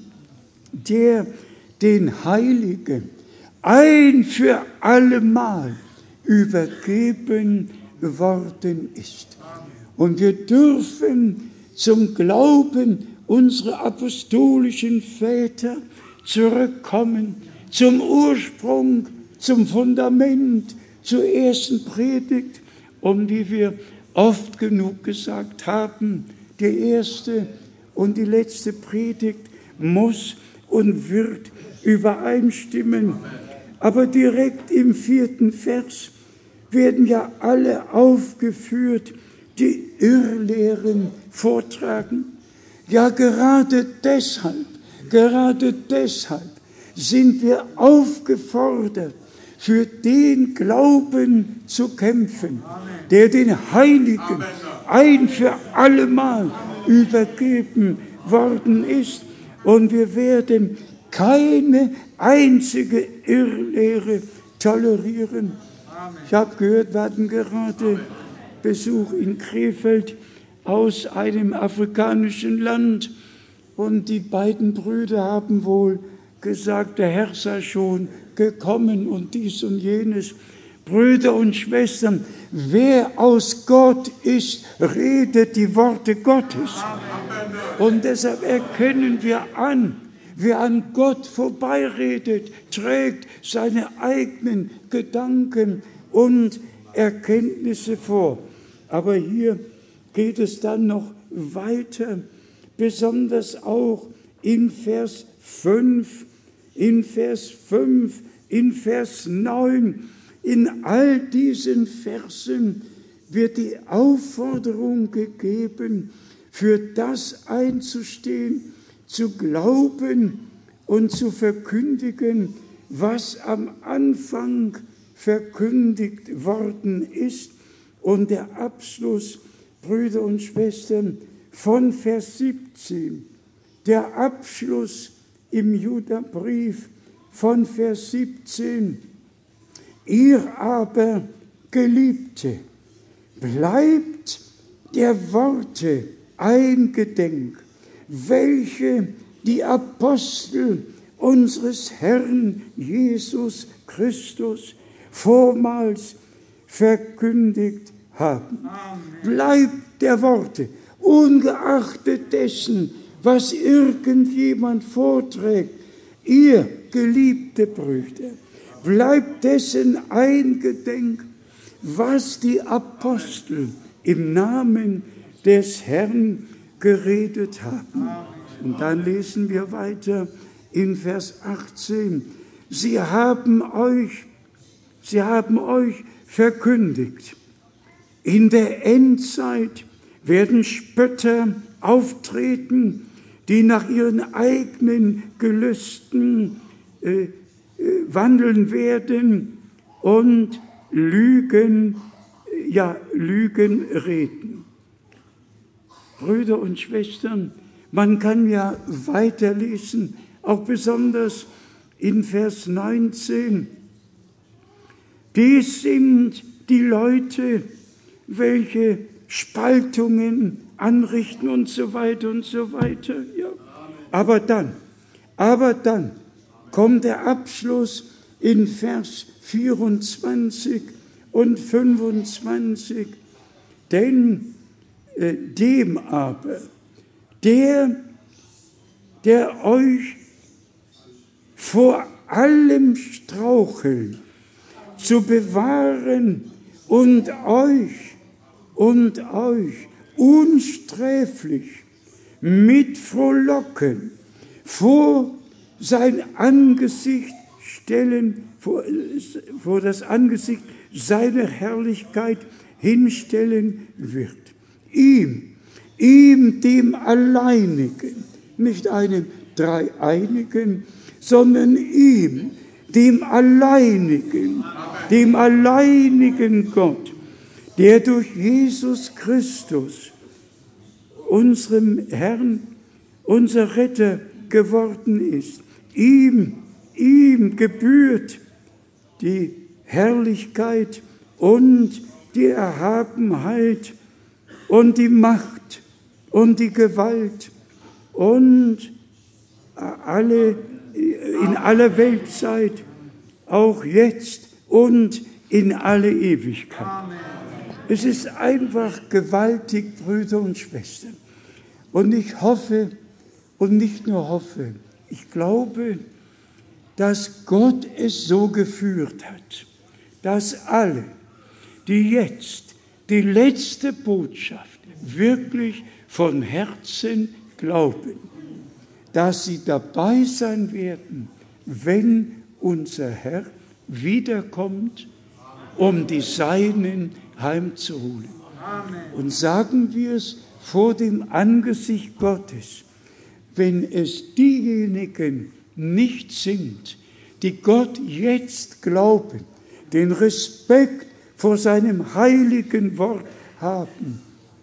der den Heiligen ein für allemal übergeben worden ist. Und wir dürfen zum Glauben unserer apostolischen Väter zurückkommen, zum Ursprung, zum Fundament, zur ersten Predigt, um die wir oft genug gesagt haben, die erste und die letzte Predigt muss und wird übereinstimmen. Aber direkt im vierten Vers werden ja alle aufgeführt, die Irrlehren vortragen. Ja, gerade deshalb, gerade deshalb sind wir aufgefordert, für den Glauben zu kämpfen, der den Heiligen ein für allemal übergeben worden ist. Und wir werden keine einzige Irrlehre tolerieren. Ich habe gehört, wir hatten gerade Besuch in Krefeld aus einem afrikanischen Land und die beiden Brüder haben wohl gesagt, der Herr sei schon gekommen und dies und jenes. Brüder und Schwestern, wer aus Gott ist, redet die Worte Gottes. Und deshalb erkennen wir an, wer an Gott vorbeiredet, trägt seine eigenen Gedanken und Erkenntnisse vor. Aber hier geht es dann noch weiter, besonders auch in Vers fünf, in Vers fünf, in Vers neun. In all diesen Versen wird die Aufforderung gegeben, für das einzustehen, zu glauben und zu verkündigen, was am Anfang verkündigt worden ist. Und der Abschluss, Brüder und Schwestern, von Vers siebzehn, der Abschluss im Judabrief von Vers siebzehn, ihr aber, Geliebte, bleibt der Worte eingedenk, welche die Apostel unseres Herrn Jesus Christus vormals verkündigt haben. Amen. Bleibt der Worte, ungeachtet dessen, was irgendjemand vorträgt, ihr geliebte Brüder, bleibt dessen eingedenk, was die Apostel im Namen des Herrn geredet haben. Und dann lesen wir weiter in Vers achtzehn. Sie haben euch, sie haben euch verkündigt. In der Endzeit werden Spötter auftreten, die nach ihren eigenen Gelüsten äh, wandeln werden und Lügen, ja, Lügen reden. Brüder und Schwestern, man kann ja weiterlesen, auch besonders in Vers neunzehn. Dies sind die Leute, welche Spaltungen anrichten und so weiter und so weiter. Ja. Aber dann, aber dann kommt der Abschluss in Vers vierundzwanzig und fünfundzwanzig. Denn äh, dem aber, der, der euch vor allem Straucheln zu bewahren und euch und euch unsträflich mit Frohlocken vor sein Angesicht stellen, vor, vor das Angesicht seiner Herrlichkeit hinstellen wird. Ihm, ihm dem Alleinigen, nicht einem Dreieinigen, sondern ihm, dem Alleinigen, dem alleinigen Gott, der durch Jesus Christus, unserem Herrn, unser Retter geworden ist. Ihm, ihm gebührt die Herrlichkeit und die Erhabenheit und die Macht und die Gewalt und alle, in aller Weltzeit, auch jetzt und in alle Ewigkeit. Es ist einfach gewaltig, Brüder und Schwestern. Und ich hoffe, und nicht nur hoffe, ich glaube, dass Gott es so geführt hat, dass alle, die jetzt die letzte Botschaft wirklich von Herzen glauben, dass sie dabei sein werden, wenn unser Herr wiederkommt, um die Seinen heimzuholen. Und sagen wir es vor dem Angesicht Gottes, wenn es diejenigen nicht sind, die Gott jetzt glauben, den Respekt vor seinem heiligen Wort haben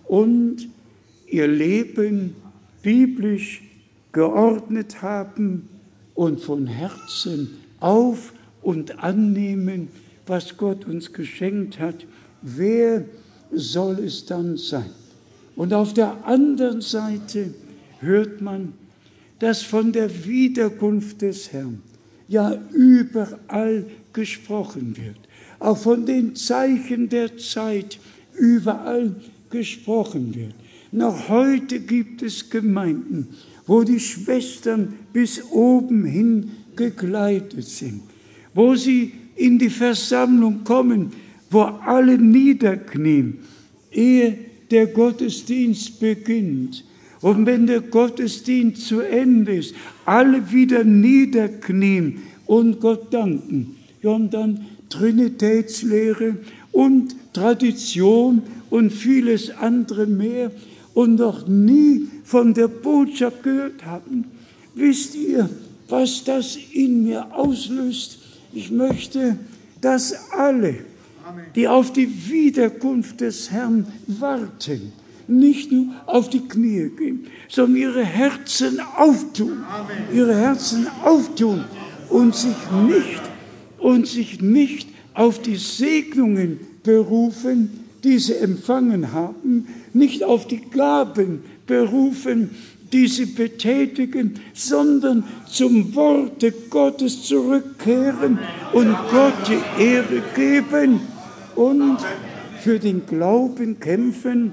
und ihr Leben biblisch geordnet haben und von Herzen auf und annehmen, was Gott uns geschenkt hat, wer soll es dann sein? Und auf der anderen Seite hört man, dass von der Wiederkunft des Herrn ja überall gesprochen wird. Auch von den Zeichen der Zeit überall gesprochen wird. Noch heute gibt es Gemeinden, wo die Schwestern bis oben hin gekleidet sind, wo sie in die Versammlung kommen, wo alle niederknien, ehe der Gottesdienst beginnt. Und wenn der Gottesdienst zu Ende ist, alle wieder niederknien und Gott danken. Ja, und dann Trinitätslehre und Tradition und vieles andere mehr und noch nie von der Botschaft gehört haben. Wisst ihr, was das in mir auslöst? Ich möchte, dass alle, die auf die Wiederkunft des Herrn warten, nicht nur auf die Knie gehen, sondern ihre Herzen auftun, ihre Herzen auftun und sich nicht, und sich nicht auf die Segnungen berufen, die sie empfangen haben, nicht auf die Gaben berufen, die sie betätigen, sondern zum Worte Gottes zurückkehren und Gott die Ehre geben und für den Glauben kämpfen,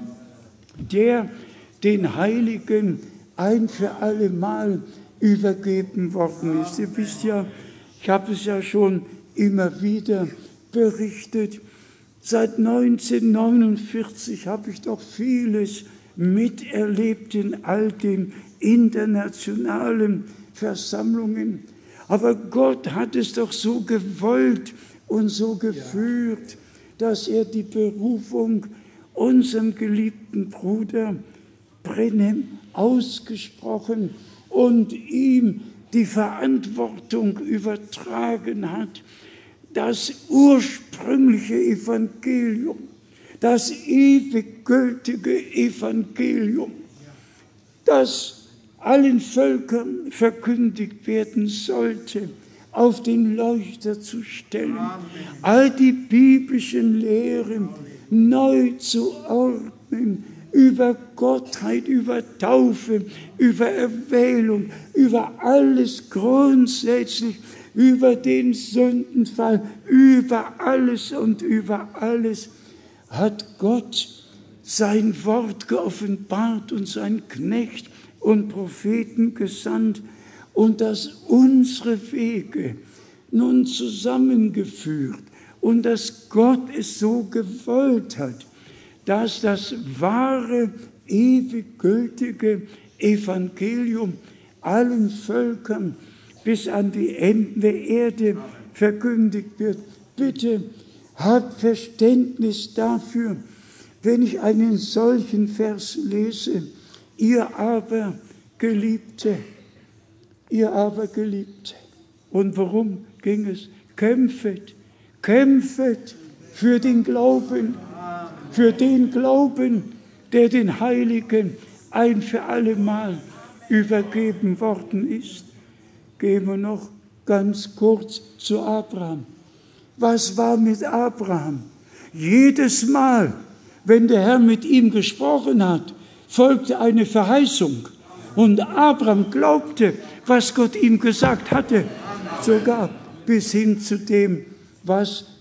der den Heiligen ein für alle Mal übergeben worden ist. Ihr wisst ja, ich habe es ja schon immer wieder berichtet, seit neunzehnhundertneunundvierzig habe ich doch vieles miterlebt in all den internationalen Versammlungen. Aber Gott hat es doch so gewollt und so geführt, dass er die Berufung unserem geliebten Bruder Brenhem ausgesprochen und ihm die Verantwortung übertragen hat, das ursprüngliche Evangelium, das ewig gültige Evangelium, das allen Völkern verkündigt werden sollte, auf den Leuchter zu stellen, all die biblischen Lehren neu zu ordnen, über Gottheit, über Taufe, über Erwählung, über alles grundsätzlich, über den Sündenfall, über alles und über alles hat Gott sein Wort geoffenbart und sein Knecht und Propheten gesandt und dass unsere Wege nun zusammengeführt und dass Gott es so gewollt hat, dass das wahre, ewig gültige Evangelium allen Völkern bis an die Enden der Erde verkündigt wird. Bitte habt Verständnis dafür, wenn ich einen solchen Vers lese. Ihr aber Geliebte, ihr aber Geliebte. Und worum ging es? Kämpfet, kämpfet für den Glauben, für den Glauben, der den Heiligen ein für alle Mal übergeben worden ist. Gehen wir noch ganz kurz zu Abraham. Was war mit Abraham? Jedes Mal, wenn der Herr mit ihm gesprochen hat, folgte eine Verheißung. Und Abraham glaubte, was Gott ihm gesagt hatte, sogar bis hin zu dem, was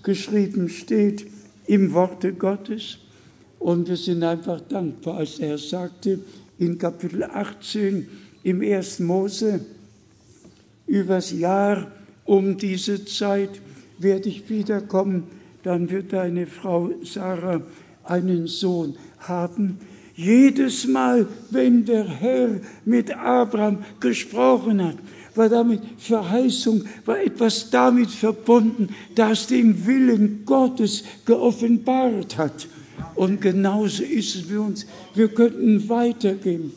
geschrieben steht im Worte Gottes. Und wir sind einfach dankbar, als er sagte in Kapitel achtzehn im ersten Mose, übers Jahr um diese Zeit werde ich wiederkommen, dann wird deine Frau Sarah einen Sohn haben. Jedes Mal, wenn der Herr mit Abraham gesprochen hat, war damit Verheißung, war etwas damit verbunden, das den Willen Gottes geoffenbart hat. Und genauso ist es für uns. Wir könnten weitergehen.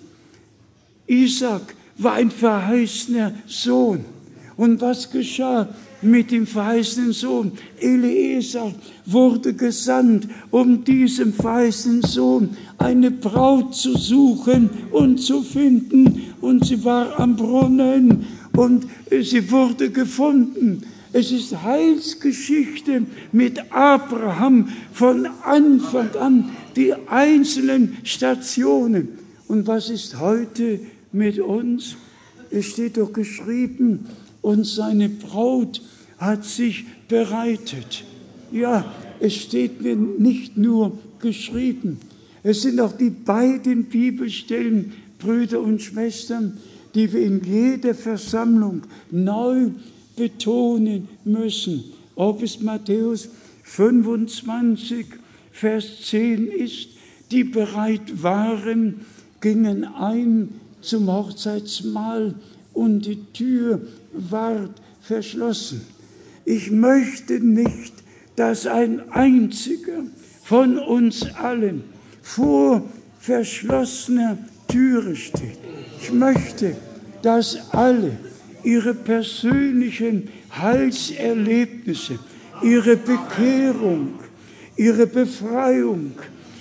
Isaac war ein verheißener Sohn. Und was geschah mit dem verheißenen Sohn? Eliezer wurde gesandt, um diesem verheißenen Sohn eine Braut zu suchen und zu finden. Und sie war am Brunnen und sie wurde gefunden. Es ist Heilsgeschichte mit Abraham von Anfang an, die einzelnen Stationen. Und was ist heute mit uns? Es steht doch geschrieben, und seine Braut hat sich bereitet. Ja, es steht mir nicht nur geschrieben. Es sind auch die beiden Bibelstellen, Brüder und Schwestern, die wir in jeder Versammlung neu betonen müssen. Ob es Matthäus fünfundzwanzig, Vers zehn ist, die bereit waren, gingen ein zum Hochzeitsmahl und die Tür ward verschlossen. Ich möchte nicht, dass ein einziger von uns allen vor verschlossener Türe steht. Ich möchte, dass alle ihre persönlichen Heilserlebnisse, ihre Bekehrung, ihre Befreiung,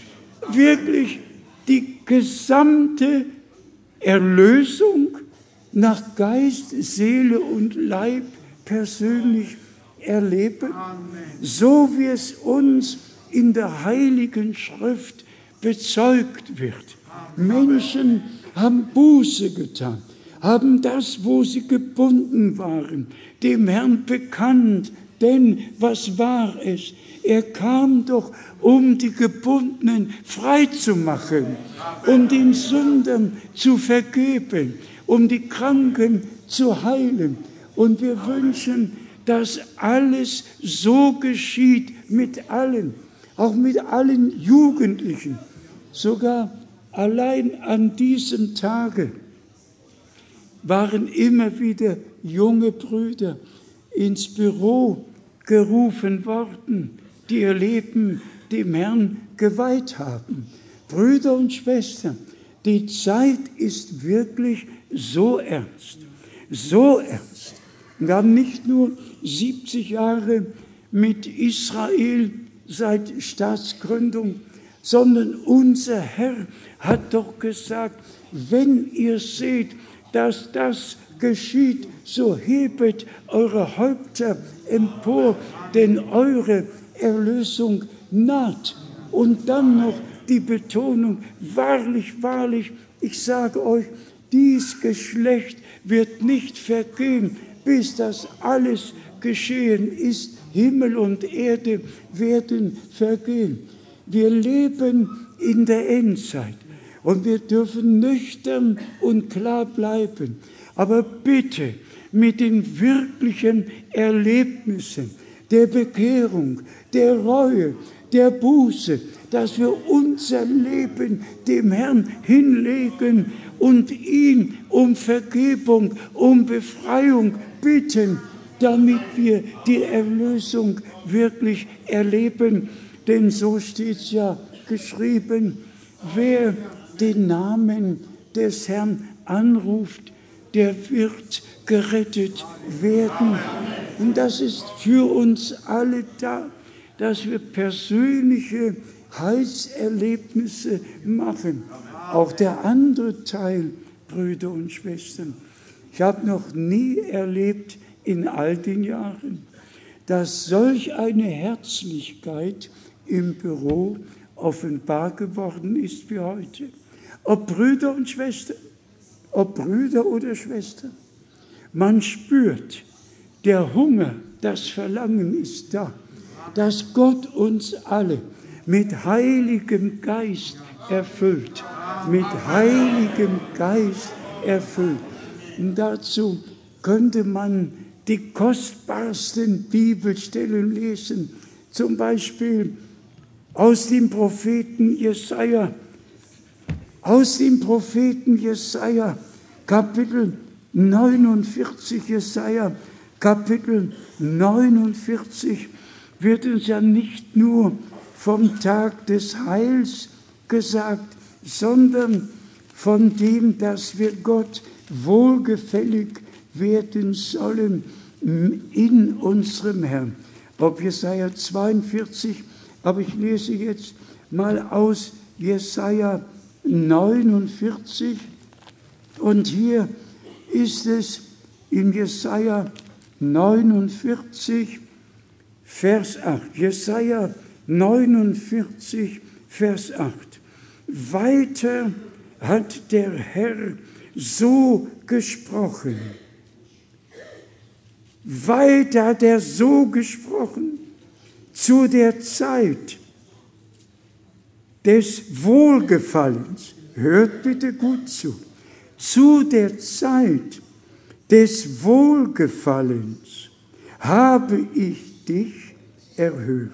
wirklich die gesamte Erlösung nach Geist, Seele und Leib persönlich erleben, so wie es uns in der Heiligen Schrift bezeugt wird. Menschen haben Buße getan, haben das, wo sie gebunden waren, dem Herrn bekannt. Denn was war es? Er kam doch, um die Gebundenen frei zu machen, um den Sündern zu vergeben, um die Kranken zu heilen. Und wir wünschen, dass alles so geschieht mit allen, auch mit allen Jugendlichen. Sogar allein an diesem Tage waren immer wieder junge Brüder ins Büro gerufen worden, die ihr Leben dem Herrn geweiht haben. Brüder und Schwestern, die Zeit ist wirklich so ernst, so ernst. Wir haben nicht nur siebzig Jahre mit Israel seit Staatsgründung, sondern unser Herr hat doch gesagt, wenn ihr seht, dass das geschieht, so hebet eure Häupter empor, denn eure Erlösung naht. Und dann noch die Betonung, wahrlich, wahrlich, ich sage euch, dies Geschlecht wird nicht vergehen, bis das alles geschehen ist. Himmel und Erde werden vergehen. Wir leben in der Endzeit und wir dürfen nüchtern und klar bleiben. Aber bitte mit den wirklichen Erlebnissen der Bekehrung, der Reue, der Buße, dass wir unser Leben dem Herrn hinlegen und ihn um Vergebung, um Befreiung bitten, damit wir die Erlösung wirklich erleben. Denn so steht es ja geschrieben, wer den Namen des Herrn anruft, der wird gerettet werden. Und das ist für uns alle da, dass wir persönliche Heilserlebnisse machen. Auch der andere Teil, Brüder und Schwestern. Ich habe noch nie erlebt in all den Jahren, dass solch eine Herzlichkeit im Büro offenbar geworden ist wie heute. Ob Brüder und Schwestern, ob Brüder oder Schwestern, man spürt, der Hunger, das Verlangen ist da. dass Gott uns alle mit Heiligem Geist erfüllt. Mit Heiligem Geist erfüllt. Und dazu könnte man die kostbarsten Bibelstellen lesen. Zum Beispiel aus dem Propheten Jesaja. Aus dem Propheten Jesaja, Kapitel neunundvierzig, Jesaja, Kapitel neunundvierzig, wird uns ja nicht nur vom Tag des Heils gesagt, sondern von dem, dass wir Gott wohlgefällig werden sollen in unserem Herrn. Ob Jesaja zweiundvierzig, aber ich lese jetzt mal aus Jesaja neunundvierzig. Und hier ist es in Jesaja neunundvierzig, Vers acht. Jesaja neunundvierzig, Vers acht. Weiter hat der Herr so gesprochen. Weiter hat er so gesprochen zu der Zeit des Wohlgefallens. Hört bitte gut zu. Zu der Zeit des Wohlgefallens habe ich dich erhört.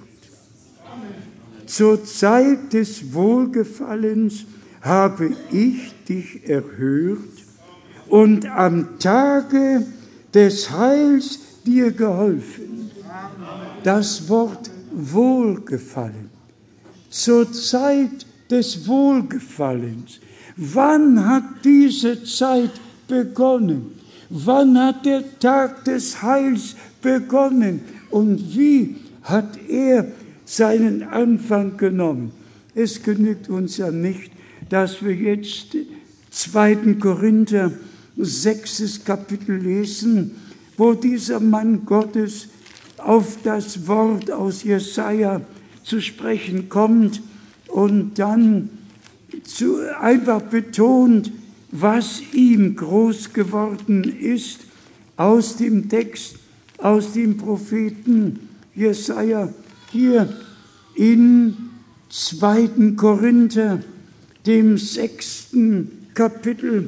Zur Zeit des Wohlgefallens habe ich dich erhört und am Tage des Heils dir geholfen. Das Wort Wohlgefallen. Zur Zeit des Wohlgefallens. Wann hat diese Zeit begonnen? Wann hat der Tag des Heils begonnen? Und wie hat er seinen Anfang genommen? Es genügt uns ja nicht, dass wir jetzt zweiten Korinther sechstes Kapitel lesen, wo dieser Mann Gottes auf das Wort aus Jesaja zu sprechen kommt und dann zu, einfach betont, was ihm groß geworden ist, aus dem Text, aus dem Propheten Jesaja, hier in zweiten Korinther, dem sechsten Kapitel,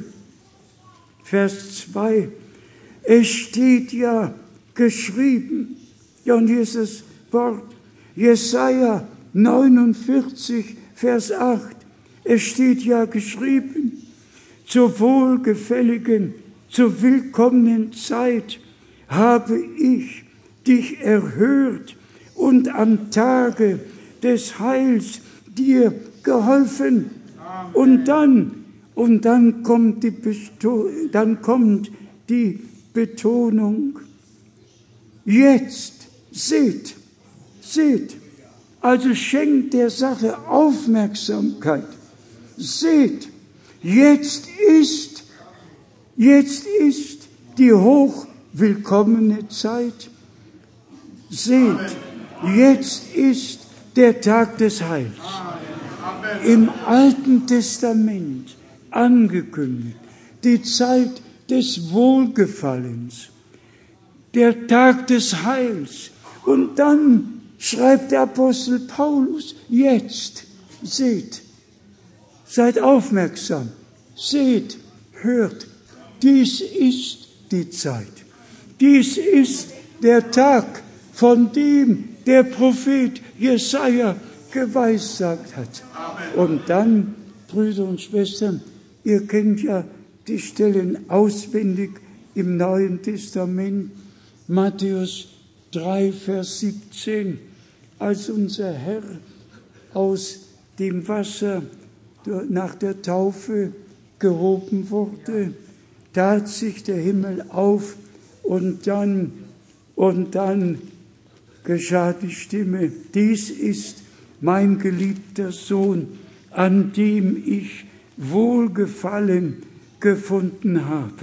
Vers zwei. Es steht ja geschrieben, ja, und hier ist das Wort, Jesaja neunundvierzig, Vers acht. Es steht ja geschrieben, zur wohlgefälligen, zur willkommenen Zeit habe ich dich erhört und am Tage des Heils dir geholfen. Und dann, und dann kommt die, Besto- dann kommt die Betonung. Jetzt, seht, seht, also schenkt der Sache Aufmerksamkeit. Seht, jetzt ist, jetzt ist die hochwillkommene Zeit. Seht, jetzt ist der Tag des Heils. Im Alten Testament angekündigt, die Zeit des Wohlgefallens, der Tag des Heils. Und dann schreibt der Apostel Paulus, jetzt, seht, seid aufmerksam, seht, hört, dies ist die Zeit. Dies ist der Tag, von dem der Prophet Jesaja geweissagt hat. Und dann, Brüder und Schwestern, ihr kennt ja die Stellen auswendig im Neuen Testament, Matthäus drei, Vers siebzehn, als unser Herr aus dem Wasser nach der Taufe gehoben wurde, tat sich der Himmel auf und dann, und dann geschah die Stimme, dies ist mein geliebter Sohn, an dem ich Wohlgefallen gefunden habe.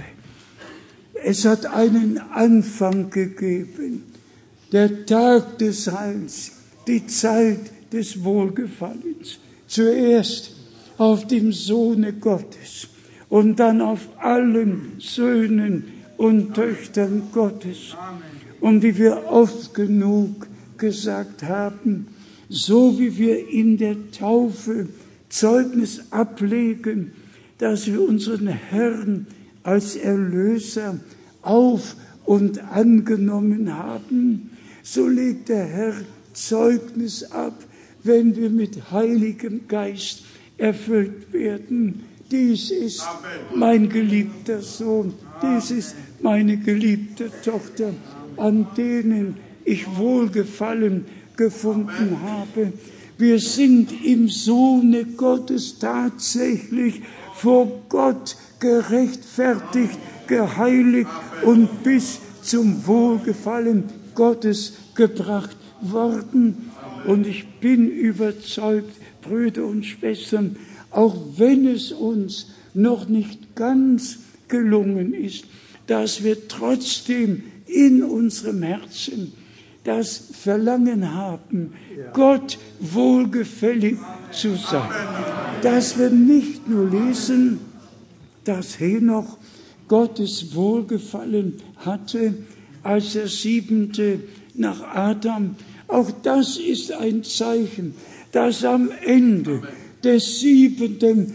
Es hat einen Anfang gegeben, der Tag des Heils, die Zeit des Wohlgefallens. Zuerst auf dem Sohne Gottes und dann auf allen Söhnen und Töchtern Gottes. Und wie wir oft genug gesagt haben, so wie wir in der Taufe Zeugnis ablegen, dass wir unseren Herrn als Erlöser auf und angenommen haben, so legt der Herr Zeugnis ab, wenn wir mit Heiligem Geist erfüllt werden. Dies ist mein geliebter Sohn, dies ist meine geliebte Tochter, an denen ich Wohlgefallen gefunden habe. Wir sind im Sohne Gottes tatsächlich vor Gott gerechtfertigt, geheiligt und bis zum Wohlgefallen Gottes gebracht worden. Und ich bin überzeugt, Brüder und Schwestern, auch wenn es uns noch nicht ganz gelungen ist, dass wir trotzdem in unserem Herzen das Verlangen haben, Gott wohlgefällig zu sein. Dass wir nicht nur lesen, dass Henoch Gottes Wohlgefallen hatte, als er siebente nach Adam. Auch das ist ein Zeichen, dass am Ende des siebenten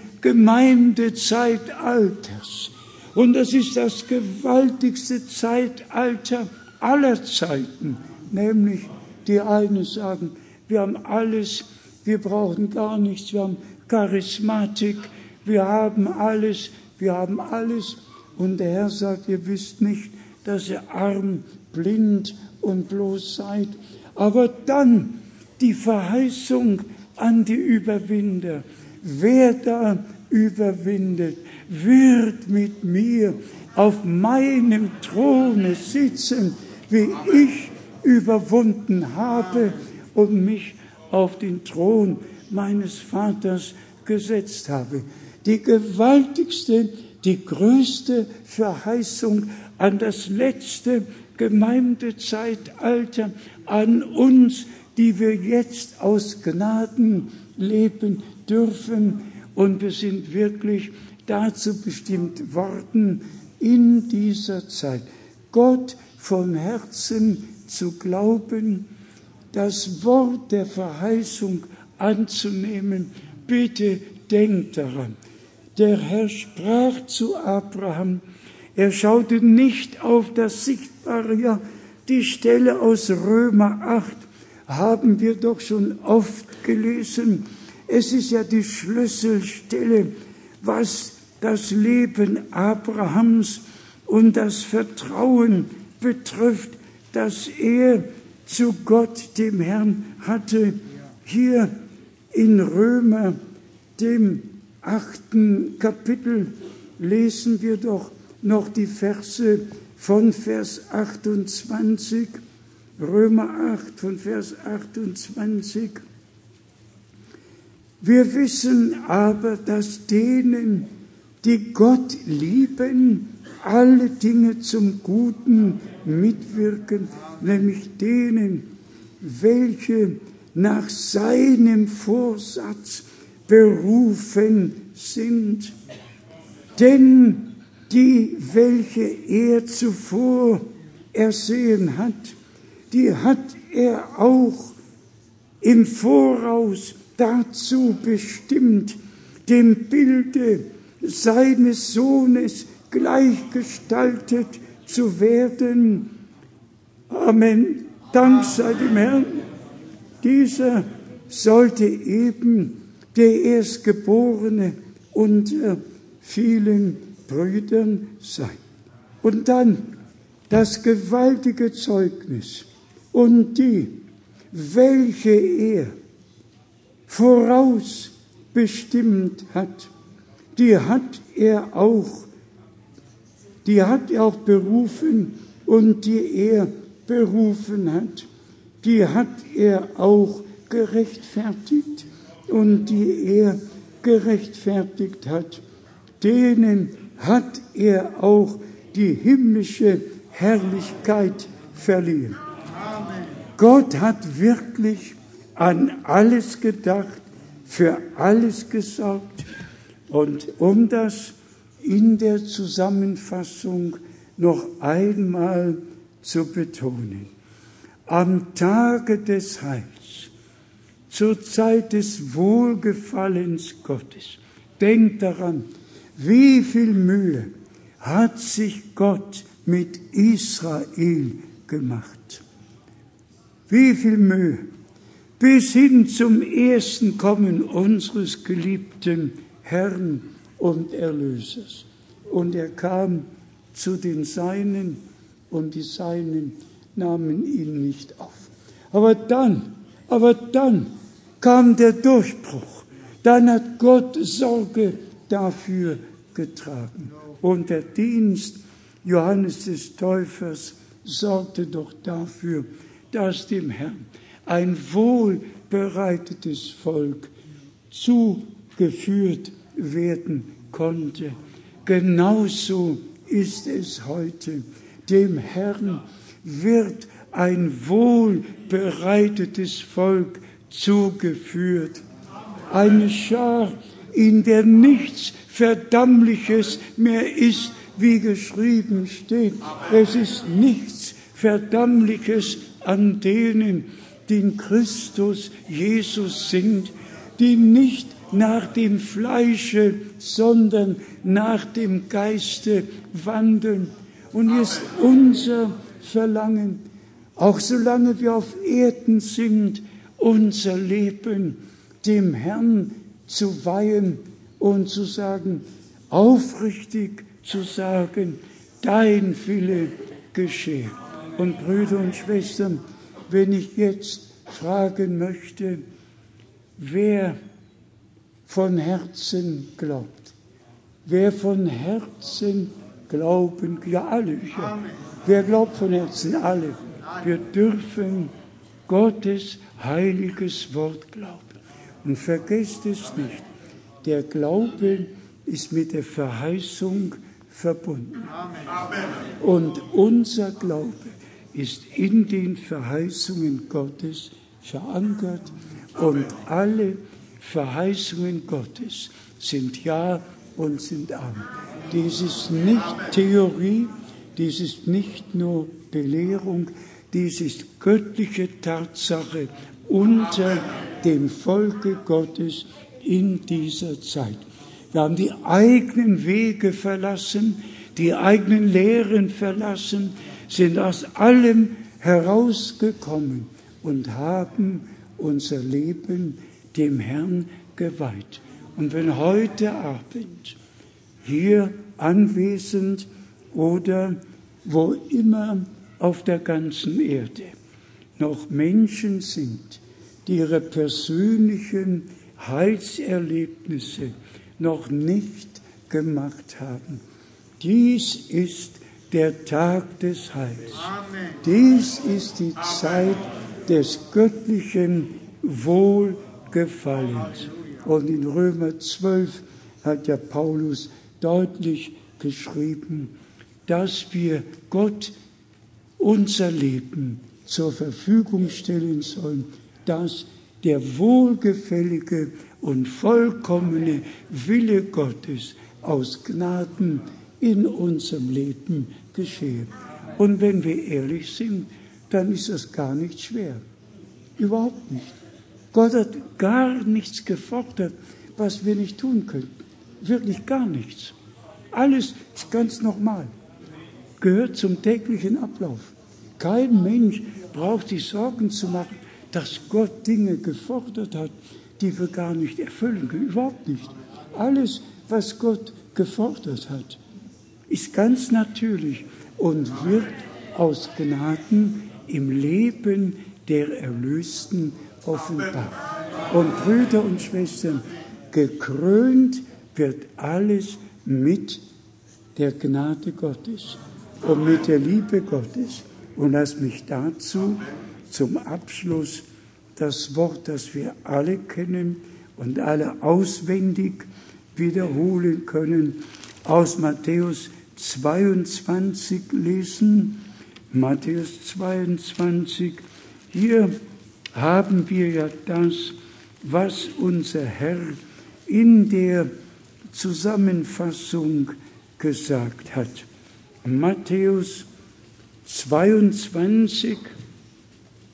Gemeindezeitalters, und das ist das gewaltigste Zeitalter aller Zeiten, nämlich die einen sagen, wir haben alles, wir brauchen gar nichts, wir haben Charismatik, wir haben alles, wir haben alles. Und der Herr sagt, ihr wisst nicht, dass ihr arm, blind und bloß seid. Aber dann die Verheißung an die Überwinder. Wer da überwindet, wird mit mir auf meinem Throne sitzen, wie ich überwunden habe und mich auf den Thron meines Vaters gesetzt habe. Die gewaltigste, die größte Verheißung an das letzte Gemeindezeitalter, an uns, die wir jetzt aus Gnaden leben dürfen. Und wir sind wirklich dazu bestimmt worden, in dieser Zeit Gott von Herzen zu glauben, das Wort der Verheißung anzunehmen. Bitte denkt daran. Der Herr sprach zu Abraham, er schaute nicht auf das Sichtbare. Ja, die Stelle aus Römer acht haben wir doch schon oft gelesen. Es ist ja die Schlüsselstelle, was das Leben Abrahams und das Vertrauen betrifft, das er zu Gott, dem Herrn, hatte. Hier in Römer, dem achten Kapitel, lesen wir doch noch die Verse von Vers achtundzwanzig. Römer acht von Vers achtundzwanzig. Wir wissen aber, dass denen, die Gott lieben, alle Dinge zum Guten mitwirken, nämlich denen, welche nach seinem Vorsatz berufen sind. Denn die, welche er zuvor ersehen hat, die hat er auch im Voraus dazu bestimmt, dem Bilde seines Sohnes gleichgestaltet zu werden. Amen. Dank sei dem Herrn. Dieser sollte eben der Erstgeborene unter vielen Brüdern sein. Und dann das gewaltige Zeugnis. Und die, welche er vorausbestimmt hat, die hat er auch, die hat er auch berufen, und die er berufen hat, die hat er auch gerechtfertigt, und die er gerechtfertigt hat, denen hat er auch die himmlische Herrlichkeit verliehen. Amen. Gott hat wirklich an alles gedacht, für alles gesorgt. Und um das in der Zusammenfassung noch einmal zu betonen. am Tage des Heils, zur Zeit des Wohlgefallens Gottes. Denkt daran, wie viel Mühe hat sich Gott mit Israel gemacht. Wie viel Mühe, bis hin zum ersten Kommen unseres geliebten Herrn und Erlösers. Und er kam zu den Seinen, und die Seinen nahmen ihn nicht auf. Aber dann, aber dann kam der Durchbruch. Dann hat Gott Sorge dafür getragen. Und der Dienst Johannes des Täufers sorgte doch dafür, dass dem Herrn ein wohlbereitetes Volk zugeführt werden konnte. Genauso ist es heute. Dem Herrn wird ein wohlbereitetes Volk zugeführt. Eine Schar, in der nichts Verdammliches mehr ist, wie geschrieben steht. Es ist nichts Verdammliches an denen, die in Christus Jesus sind, die nicht nach dem Fleische, sondern nach dem Geiste wandeln. Und hier ist unser Verlangen, auch solange wir auf Erden sind, unser Leben dem Herrn zu weihen und zu sagen, aufrichtig zu sagen, dein Wille geschehe. Und Brüder und Schwestern, wenn ich jetzt fragen möchte, wer von Herzen glaubt, wer von Herzen glauben, ja alle, ja. Wer glaubt von Herzen? Alle. Wir dürfen Gottes heiliges Wort glauben. Und vergesst es nicht, der Glaube ist mit der Verheißung verbunden. Und unser Glaube ist in den Verheißungen Gottes verankert. Und alle Verheißungen Gottes sind Ja und sind Amen. Dies ist nicht Theorie, dies ist nicht nur Belehrung, dies ist göttliche Tatsache unter dem Volke Gottes in dieser Zeit. Wir haben die eigenen Wege verlassen, die eigenen Lehren verlassen, sind aus allem herausgekommen und haben unser Leben dem Herrn geweiht. Und wenn heute Abend hier anwesend oder wo immer auf der ganzen Erde noch Menschen sind, die ihre persönlichen Heilserlebnisse noch nicht gemacht haben. Dies ist der Tag des Heils. Amen. Dies ist die Zeit des göttlichen Wohlgefallens. Und in Römer zwölf hat ja Paulus deutlich geschrieben, dass wir Gott unser Leben zur Verfügung stellen sollen, dass der wohlgefällige und vollkommene Wille Gottes aus Gnaden in unserem Leben geschehe. Und wenn wir ehrlich sind, dann ist das gar nicht schwer. Überhaupt nicht. Gott hat gar nichts gefordert, was wir nicht tun könnten. Wirklich gar nichts. Alles ist ganz normal. Gehört zum täglichen Ablauf. Kein Mensch braucht sich Sorgen zu machen, dass Gott Dinge gefordert hat, die wir gar nicht erfüllen können. Überhaupt nicht. Alles, was Gott gefordert hat, ist ganz natürlich und wird aus Gnaden im Leben der Erlösten offenbart. Und Brüder und Schwestern, gekrönt wird alles mit der Gnade Gottes und mit der Liebe Gottes. Und lass mich dazu zum Abschluss das Wort, das wir alle kennen und alle auswendig wiederholen können, aus Matthäus zweiundzwanzig lesen. Matthäus zweiundzwanzig. Hier haben wir ja das, was unser Herr in der Zusammenfassung gesagt hat. Matthäus zweiundzwanzig,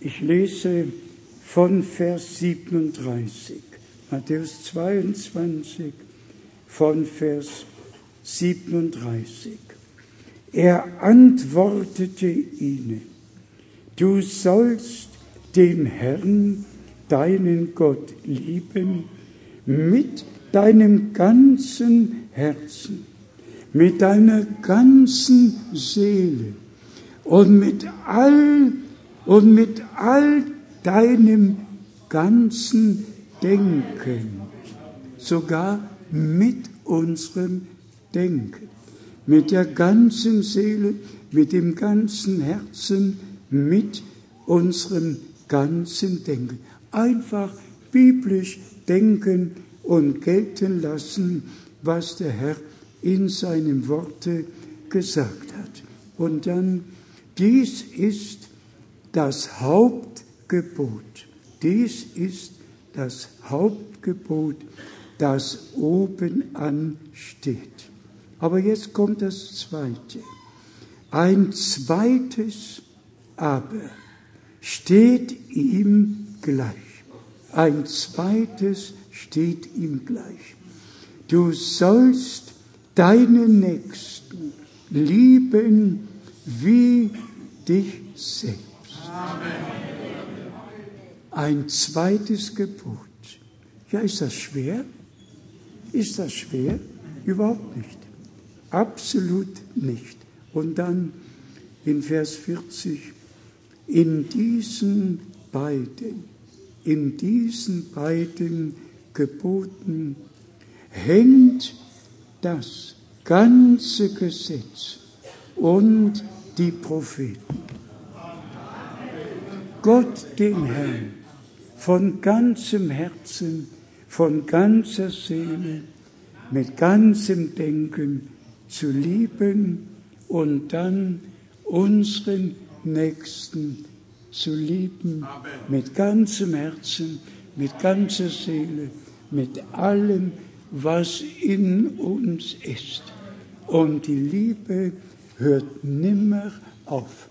Ich lese von Vers siebenunddreißig, Matthäus zweiundzwanzig, von Vers siebenunddreißig. Er antwortete ihnen: Du sollst den Herrn, deinen Gott, lieben mit deinem ganzen Herzen, mit deiner ganzen Seele und mit all und mit all deinem ganzen Denken, sogar mit unserem Denken, mit der ganzen Seele, mit dem ganzen Herzen, mit unserem ganzen Denken. Einfach biblisch denken und gelten lassen, was der Herr in seinen Worten gesagt hat. Und dann, dies ist das Hauptgebot. Dies ist das Hauptgebot, das oben ansteht. Aber jetzt kommt das Zweite. Ein zweites Aber steht ihm gleich. Ein zweites steht ihm gleich. Du sollst deinen Nächsten lieben wie dich selbst. Ein zweites Gebot. Ja, ist das schwer? Ist das schwer? Überhaupt nicht. Absolut nicht. Und dann in Vers vierzig, in diesen beiden, in diesen beiden Geboten hängt das ganze Gesetz und die Propheten. Gott, den Herrn, von ganzem Herzen, von ganzer Seele, mit ganzem Denken zu lieben und dann unseren Nächsten zu lieben, Amen. Mit ganzem Herzen, mit ganzer Seele, mit allem, was in uns ist. Und die Liebe hört nimmer auf.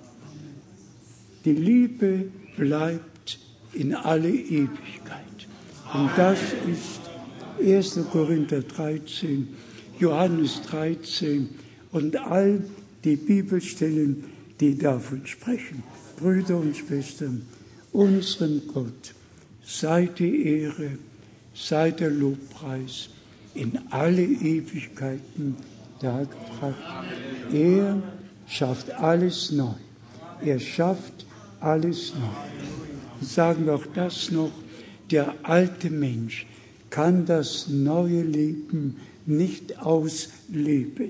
Die Liebe bleibt in alle Ewigkeit. Und das ist erster Korinther dreizehn, Johannes dreizehn und all die Bibelstellen, die davon sprechen. Brüder und Schwestern, unserem Gott sei die Ehre, sei der Lobpreis in alle Ewigkeiten dargebracht. Er schafft alles neu. Er schafft alles neu. Sagen wir auch das noch, der alte Mensch kann das neue Leben nicht ausleben.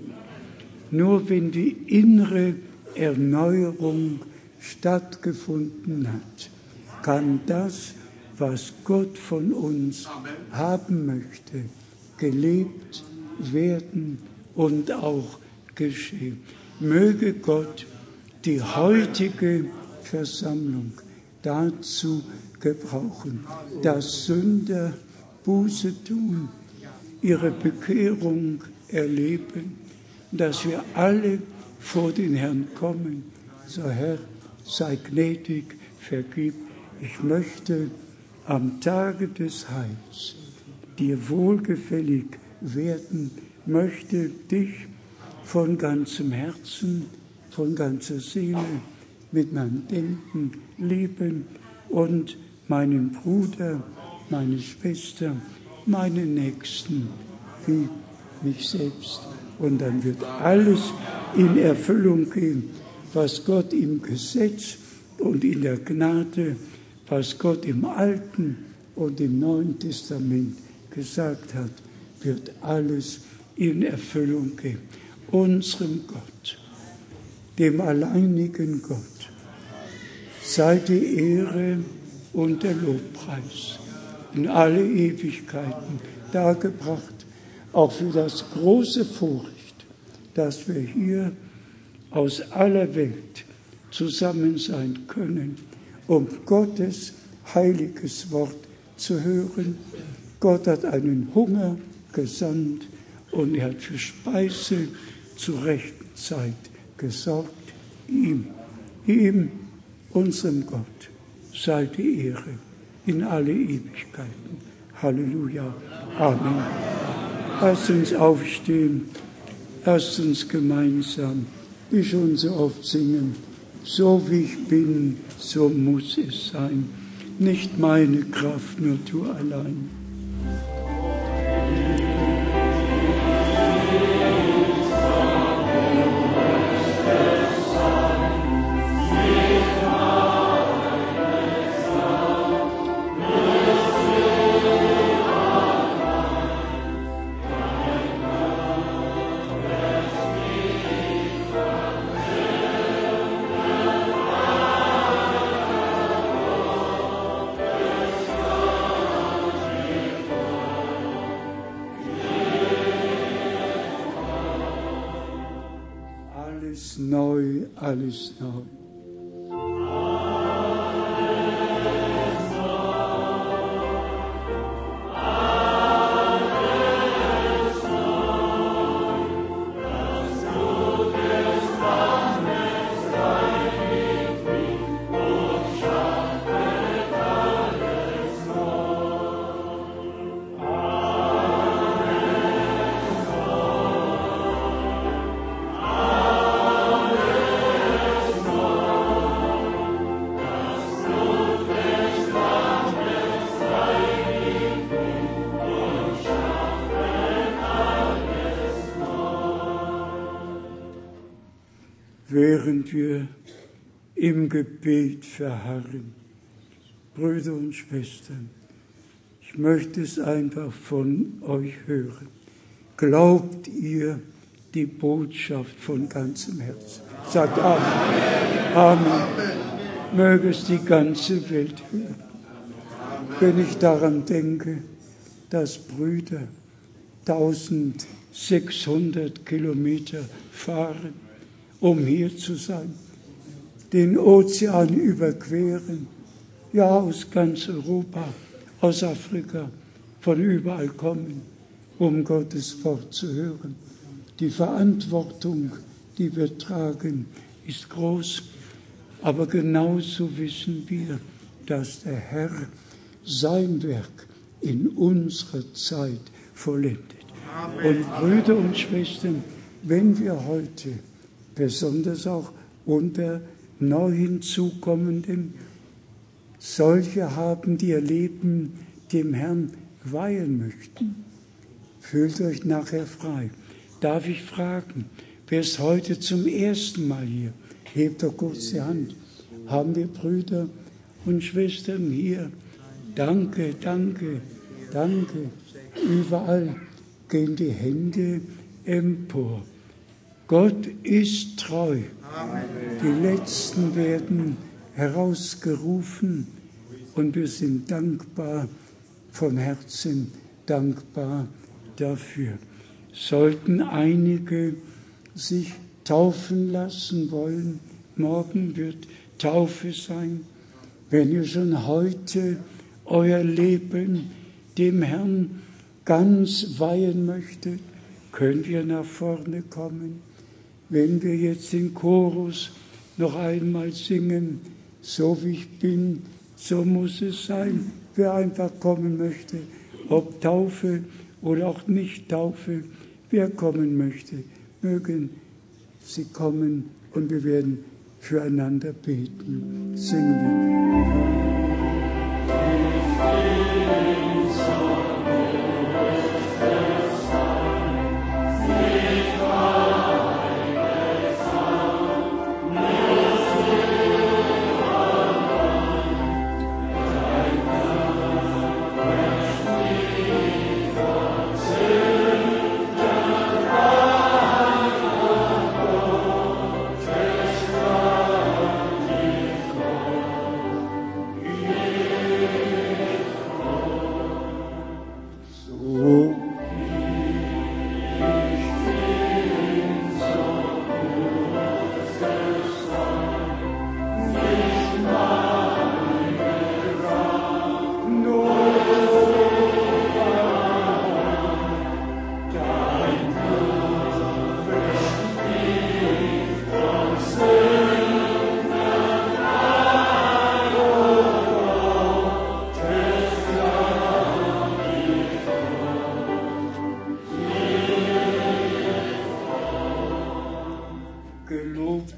Nur wenn die innere Erneuerung stattgefunden hat, kann das, was Gott von uns haben möchte, gelebt werden und auch geschehen. Möge Gott die heutige Versammlung dazu gebrauchen, dass Sünder Buße tun, ihre Bekehrung erleben, dass wir alle vor den Herrn kommen. So Herr, sei gnädig, vergib. Ich möchte am Tage des Heils dir wohlgefällig werden, möchte dich von ganzem Herzen, von ganzer Seele, mit meinem Denken lieben und meinen Bruder, meine Schwester, meinen Nächsten wie mich selbst. Und dann wird alles in Erfüllung gehen, was Gott im Gesetz und in der Gnade, was Gott im Alten und im Neuen Testament gesagt hat, wird alles in Erfüllung gehen. Unserem Gott, dem alleinigen Gott, sei die Ehre und der Lobpreis in alle Ewigkeiten dargebracht, auch für das große Vorrecht, dass wir hier aus aller Welt zusammen sein können, um Gottes heiliges Wort zu hören. Gott hat einen Hunger gesandt und er hat für Speise zur rechten Zeit gesorgt. Ihm, ihm, unserem Gott, sei die Ehre in alle Ewigkeiten. Halleluja. Amen. Lasst uns aufstehen. Lasst uns gemeinsam, wie schon so oft singen, so wie ich bin, so muss es sein. Nicht meine Kraft, nur du allein. Neu, alles neu. Während wir im Gebet verharren, Brüder und Schwestern, ich möchte es einfach von euch hören. Glaubt ihr die Botschaft von ganzem Herzen? Sagt Amen. Amen. Möge es die ganze Welt hören. Wenn ich daran denke, dass Brüder eintausendsechshundert Kilometer fahren, um hier zu sein, den Ozean überqueren, ja aus ganz Europa, aus Afrika, von überall kommen, um Gottes Wort zu hören. Die Verantwortung, die wir tragen, ist groß, aber genauso wissen wir, dass der Herr sein Werk in unserer Zeit vollendet. Amen. Und Brüder und Schwestern, wenn wir heute besonders auch unter neu hinzukommenden solche haben, die ihr Leben dem Herrn weihen möchten. Fühlt euch nachher frei. Darf ich fragen, wer ist heute zum ersten Mal hier? Hebt doch kurz die Hand. Haben wir Brüder und Schwestern hier? Danke, danke, danke. Überall gehen die Hände empor. Gott ist treu. Amen. Die Letzten werden herausgerufen und wir sind dankbar, von Herzen dankbar dafür. Sollten einige sich taufen lassen wollen, morgen wird Taufe sein. Wenn ihr schon heute euer Leben dem Herrn ganz weihen möchtet, könnt ihr nach vorne kommen. Wenn wir jetzt den Chorus noch einmal singen, so wie ich bin, so muss es sein. Wer einfach kommen möchte, ob Taufe oder auch nicht Taufe, wer kommen möchte, mögen Sie kommen und wir werden füreinander beten. Singen wir.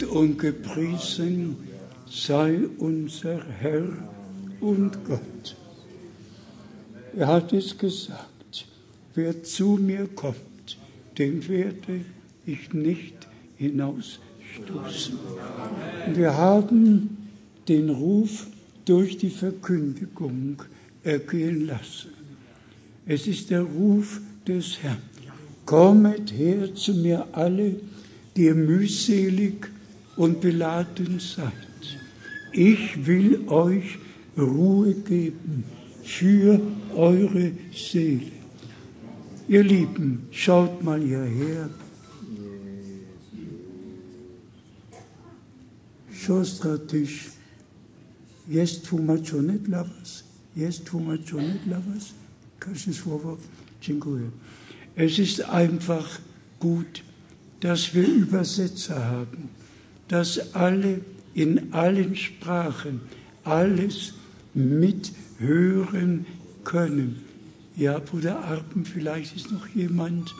und gepriesen sei unser Herr und Gott. Er hat es gesagt, wer zu mir kommt, den werde ich nicht hinausstoßen. Wir haben den Ruf durch die Verkündigung ergehen lassen. Es ist der Ruf des Herrn. Kommet her zu mir alle, die ihr mühselig und beladen seid. Ich will euch Ruhe geben für eure Seele. Ihr Lieben, schaut mal hierher. Що стратиш? Jest tłumaczone dla was? Jest tłumaczone dla was? Każde słowo? Dziękuję. Es ist einfach gut, dass wir Übersetzer haben, dass alle in allen Sprachen alles mithören können. Ja, Bruder Arpen, vielleicht ist noch jemand.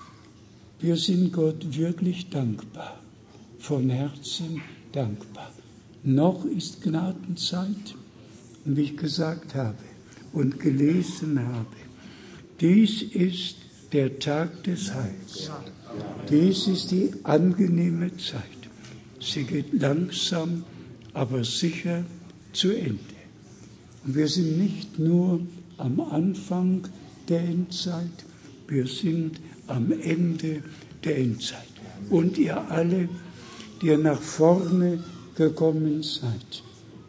Wir sind Gott wirklich dankbar, von Herzen dankbar. Noch ist Gnadenzeit, und wie ich gesagt habe und gelesen habe, dies ist der Tag des Heils. Dies ist die angenehme Zeit. Sie geht langsam, aber sicher zu Ende. Und wir sind nicht nur am Anfang der Endzeit, wir sind am Ende der Endzeit. Und ihr alle, die ihr nach vorne gekommen seid.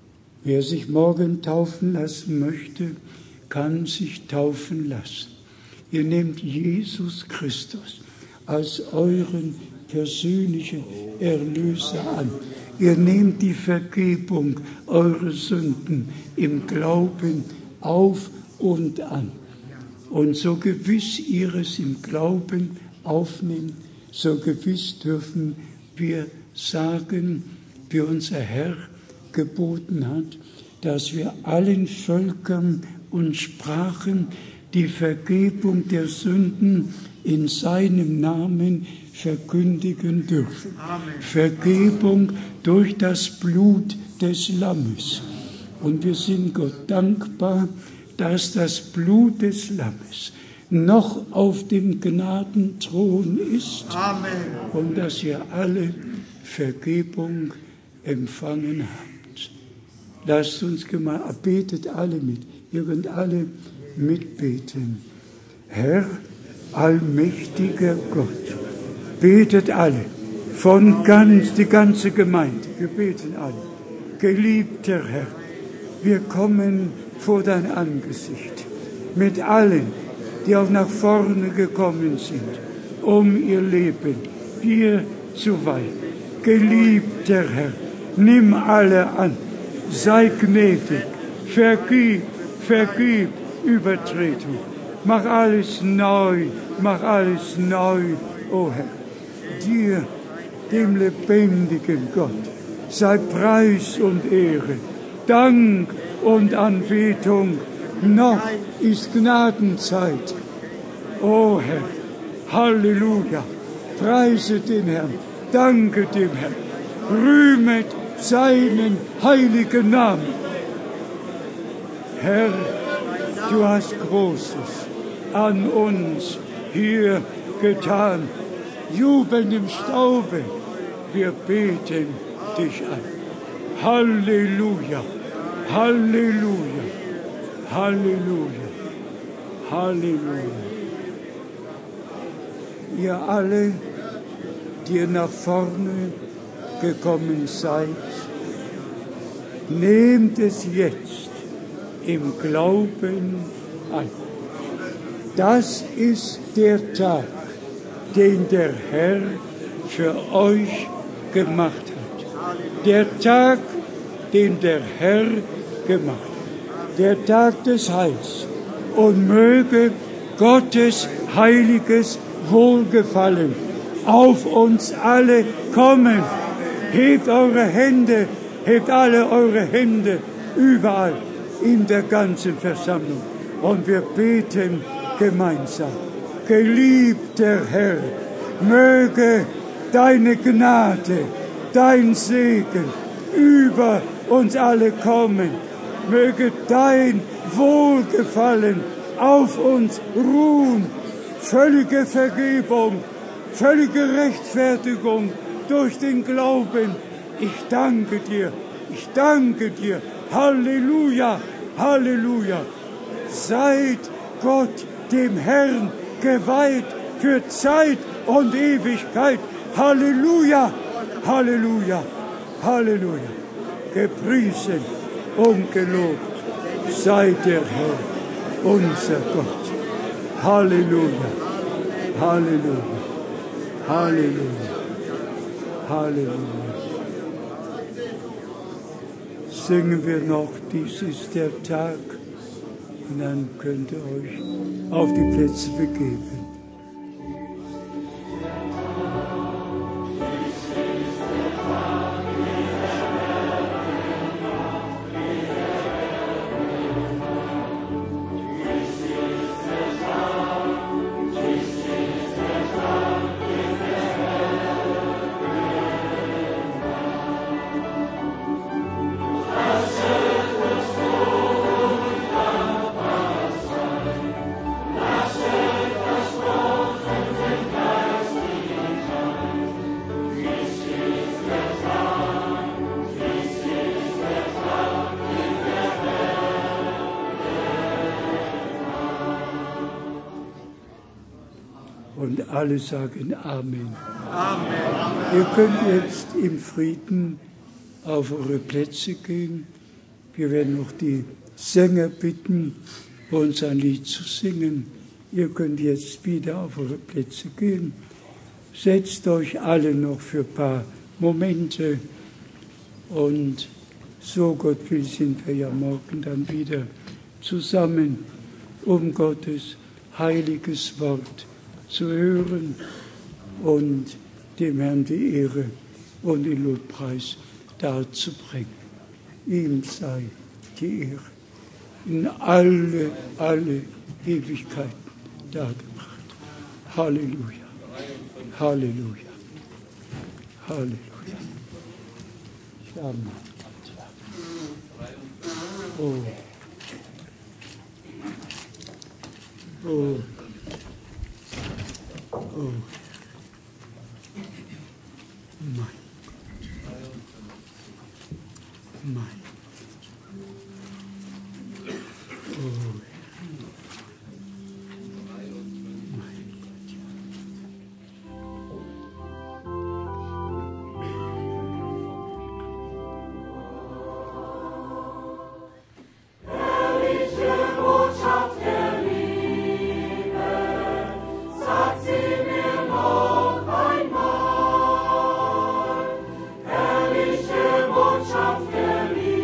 Wer sich morgen taufen lassen möchte, kann sich taufen lassen. Ihr nehmt Jesus Christus als euren persönlichen Erlöser an. Ihr nehmt die Vergebung eurer Sünden im Glauben auf und an. Und so gewiss ihr es im Glauben aufnehmt, so gewiss dürfen wir sagen, wie unser Herr geboten hat, dass wir allen Völkern und Sprachen die Vergebung der Sünden in seinem Namen verkündigen dürfen. Amen. Vergebung durch das Blut des Lammes. Und wir sind Gott dankbar, dass das Blut des Lammes noch auf dem Gnadenthron ist. Amen. Und dass ihr alle Vergebung empfangen habt. Lasst uns gemeinsam, betet alle mit, ihr könnt alle mitbeten. Herr, allmächtiger Gott, betet alle, von ganz, die ganze Gemeinde, wir beten alle. Geliebter Herr, wir kommen vor dein Angesicht mit allen, die auch nach vorne gekommen sind, um ihr Leben dir zu weihen. Geliebter Herr, nimm alle an, sei gnädig, vergib, vergib Übertretung, mach alles neu, mach alles neu, o Herr. Dir, dem lebendigen Gott, sei Preis und Ehre, Dank und Anbetung, noch ist Gnadenzeit. O Herr, Halleluja, preiset den Herrn, danket dem Herrn, rühmet seinen heiligen Namen. Herr, du hast Großes an uns hier getan. Jubelnd im Staube, wir beten dich an. Halleluja, Halleluja, Halleluja, Halleluja. Ihr alle, die ihr nach vorne gekommen seid, nehmt es jetzt im Glauben an. Das ist der Tag, den der Herr für euch gemacht hat. Der Tag, den der Herr gemacht hat. Der Tag des Heils. Und möge Gottes heiliges Wohlgefallen auf uns alle kommen. Hebt eure Hände, hebt alle eure Hände überall in der ganzen Versammlung. Und wir beten gemeinsam. Geliebter Herr, möge deine Gnade, dein Segen über uns alle kommen. Möge dein Wohlgefallen auf uns ruhen. Völlige Vergebung, völlige Rechtfertigung durch den Glauben. Ich danke dir, ich danke dir. Halleluja, Halleluja. Seid Gott, dem Herrn, geweiht für Zeit und Ewigkeit. Halleluja, Halleluja, Halleluja. Gepriesen und gelobt sei der Herr, unser Gott. Halleluja, Halleluja, Halleluja, Halleluja. Singen wir noch, dies ist der Tag, und dann könnt ihr euch auf die Plätze begeben. Und alle sagen Amen. Amen. Ihr könnt jetzt im Frieden auf eure Plätze gehen. Wir werden noch die Sänger bitten, uns ein Lied zu singen. Ihr könnt jetzt wieder auf eure Plätze gehen. Setzt euch alle noch für ein paar Momente. Und so Gott will, sind wir ja morgen dann wieder zusammen, um Gottes heiliges Wort zu hören und dem Herrn die Ehre und den Lobpreis darzubringen. Ihm sei die Ehre in alle, alle Ewigkeiten dargebracht. Halleluja, Halleluja, Halleluja. Amen. Oh. Oh. Oh, mein Gott, mein Gott, oh, mein Gott. Herrliche Botschaft der Liebe, sagt sie mir noch einmal. Herrliche Botschaft der Liebe.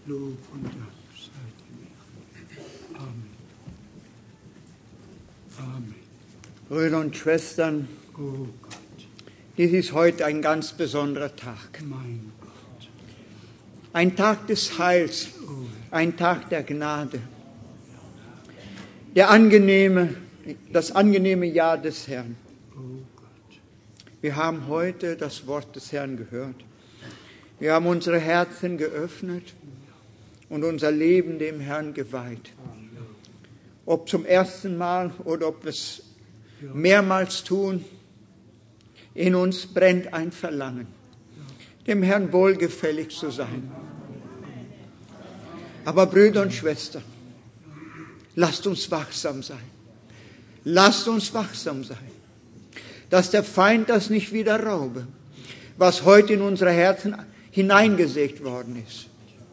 Lob und Dank sei dir. Amen. Amen. Brüder und Schwestern, Oh Gott, dies ist heute ein ganz besonderer Tag. mein Gott. Ein Tag des Heils, Oh, ein Tag der Gnade. Der angenehme, das angenehme Jahr des Herrn. oh Gott. Wir haben heute das Wort des Herrn gehört. Wir haben unsere Herzen geöffnet und unser Leben dem Herrn geweiht. Ob zum ersten Mal oder ob wir es mehrmals tun, in uns brennt ein Verlangen, dem Herrn wohlgefällig zu sein. Aber Brüder und Schwestern, lasst uns wachsam sein. Lasst uns wachsam sein, dass der Feind das nicht wieder raube, was heute in unsere Herzen hineingesägt worden ist.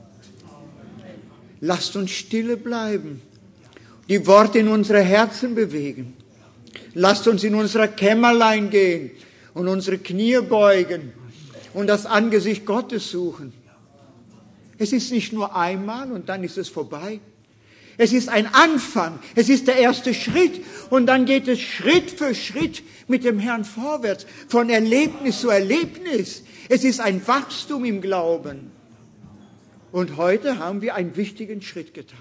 Lasst uns stille bleiben, die Worte in unsere Herzen bewegen. Lasst uns in unser Kämmerlein gehen und unsere Knie beugen und das Angesicht Gottes suchen. Es ist nicht nur einmal und dann ist es vorbei. Es ist ein Anfang, es ist der erste Schritt und dann geht es Schritt für Schritt mit dem Herrn vorwärts, von Erlebnis zu Erlebnis. Es ist ein Wachstum im Glauben. Und heute haben wir einen wichtigen Schritt getan.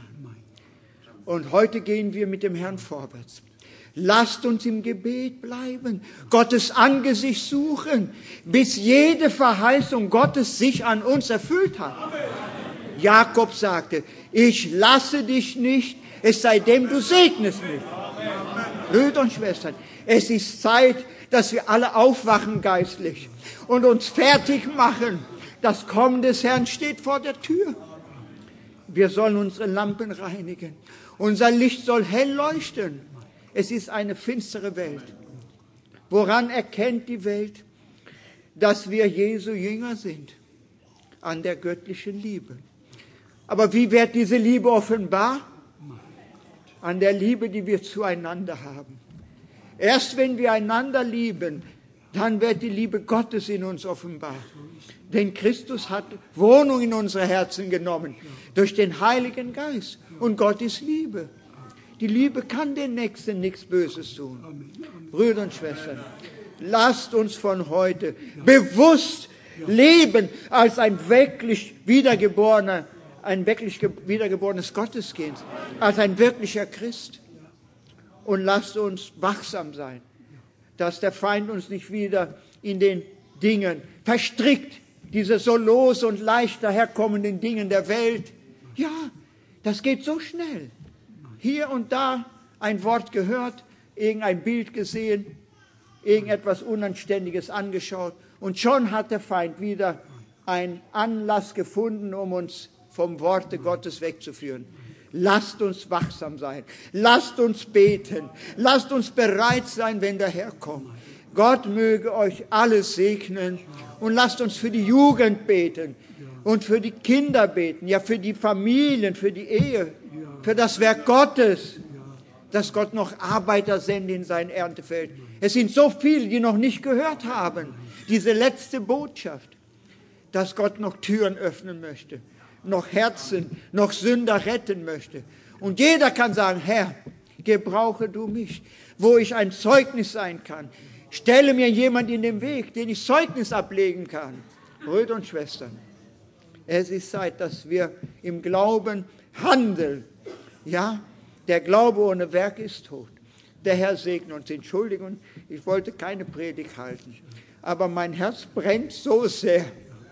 Und heute gehen wir mit dem Herrn vorwärts. Lasst uns im Gebet bleiben, Gottes Angesicht suchen, bis jede Verheißung Gottes sich an uns erfüllt hat. Jakob sagte, ich lasse dich nicht, es sei denn, du segnest mich. Brüder und Schwestern, es ist Zeit, dass wir alle aufwachen geistlich und uns fertig machen. Das Kommen des Herrn steht vor der Tür. Wir sollen unsere Lampen reinigen. Unser Licht soll hell leuchten. Es ist eine finstere Welt. Woran erkennt die Welt, dass wir Jesu Jünger sind? An der göttlichen Liebe. Aber wie wird diese Liebe offenbar? An der Liebe, die wir zueinander haben. Erst wenn wir einander lieben, dann wird die Liebe Gottes in uns offenbar. Denn Christus hat Wohnung in unsere Herzen genommen durch den Heiligen Geist. Und Gott ist Liebe. Die Liebe kann den Nächsten nichts Böses tun. Brüder und Schwestern, lasst uns von heute bewusst leben als ein wirklich wiedergeborener, ein wirklich wiedergeborenes Gotteskind, als ein wirklicher Christ. Und lasst uns wachsam sein, dass der Feind uns nicht wieder in den Dingen verstrickt, diese so los und leicht daherkommenden Dingen der Welt. Ja, das geht so schnell. Hier und da ein Wort gehört, irgendein Bild gesehen, irgendetwas Unanständiges angeschaut und schon hat der Feind wieder einen Anlass gefunden, um uns vom Worte Gottes wegzuführen. Lasst uns wachsam sein, lasst uns beten, lasst uns bereit sein, wenn der Herr kommt. Gott möge euch alles segnen und lasst uns für die Jugend beten und für die Kinder beten, ja für die Familien, für die Ehe, für das Werk Gottes, dass Gott noch Arbeiter sendet in sein Erntefeld. Es sind so viele, die noch nicht gehört haben, diese letzte Botschaft, dass Gott noch Türen öffnen möchte, noch Herzen, noch Sünder retten möchte. Und jeder kann sagen, Herr, gebrauche du mich, wo ich ein Zeugnis sein kann. Stelle mir jemand in den Weg, den ich Zeugnis ablegen kann. Brüder und Schwestern, es ist Zeit, dass wir im Glauben handeln. Ja, der Glaube ohne Werk ist tot. Der Herr segne uns. Entschuldigung, ich wollte keine Predigt halten, aber mein Herz brennt so sehr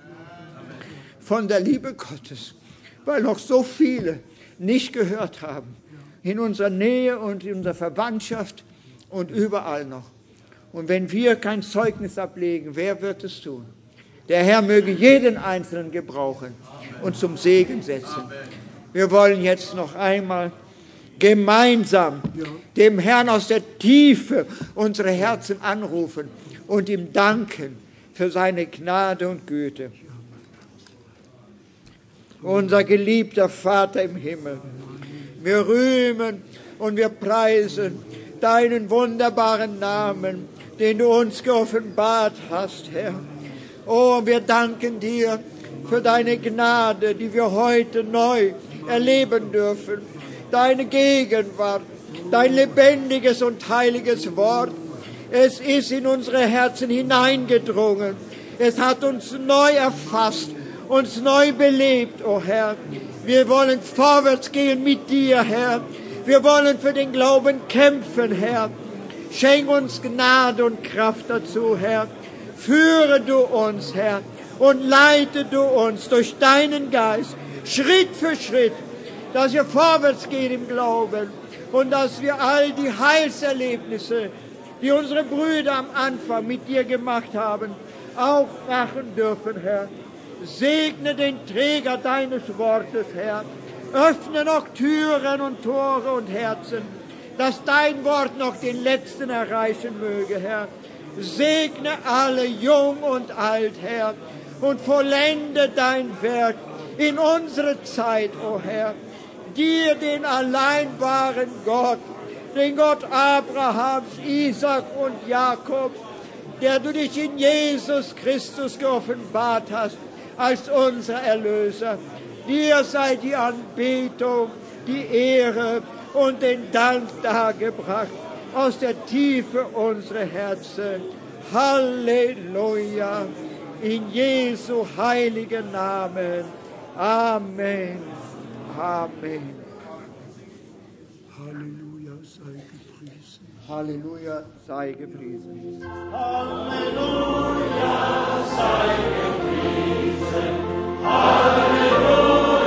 von der Liebe Gottes, weil noch so viele nicht gehört haben, in unserer Nähe und in unserer Verwandtschaft und überall noch. Und wenn wir kein Zeugnis ablegen, wer wird es tun? Der Herr möge jeden Einzelnen gebrauchen und zum Segen setzen. Wir wollen jetzt noch einmal gemeinsam dem Herrn aus der Tiefe unsere Herzen anrufen und ihm danken für seine Gnade und Güte. Unser geliebter Vater im Himmel, wir rühmen und wir preisen deinen wunderbaren Namen, den du uns geoffenbart hast, Herr. Oh, wir danken dir für deine Gnade, die wir heute neu erleben dürfen. Deine Gegenwart, dein lebendiges und heiliges Wort. Es ist in unsere Herzen hineingedrungen. Es hat uns neu erfasst, uns neu belebt, o Herr. Wir wollen vorwärts gehen mit dir, Herr. Wir wollen für den Glauben kämpfen, Herr. Schenk uns Gnade und Kraft dazu, Herr. Führe du uns, Herr, und leite du uns durch deinen Geist, Schritt für Schritt, dass wir vorwärts gehen im Glauben und dass wir all die Heilserlebnisse, die unsere Brüder am Anfang mit dir gemacht haben, auch machen dürfen, Herr. Segne den Träger deines Wortes, Herr. Öffne noch Türen und Tore und Herzen, dass dein Wort noch den Letzten erreichen möge, Herr. Segne alle, jung und alt, Herr, und vollende dein Werk in unsere Zeit, o Herr. Dir, den allein wahren Gott, den Gott Abrahams, Isaak und Jakobs, der du dich in Jesus Christus geoffenbart hast, als unser Erlöser. Dir sei die Anbetung, die Ehre und den Dank dargebracht aus der Tiefe unserer Herzen. Halleluja! In Jesu heiligen Namen. Amen. Amen. Halleluja, sei gepriesen. Halleluja, sei gepriesen. Halleluja, sei gepriesen. Halleluja.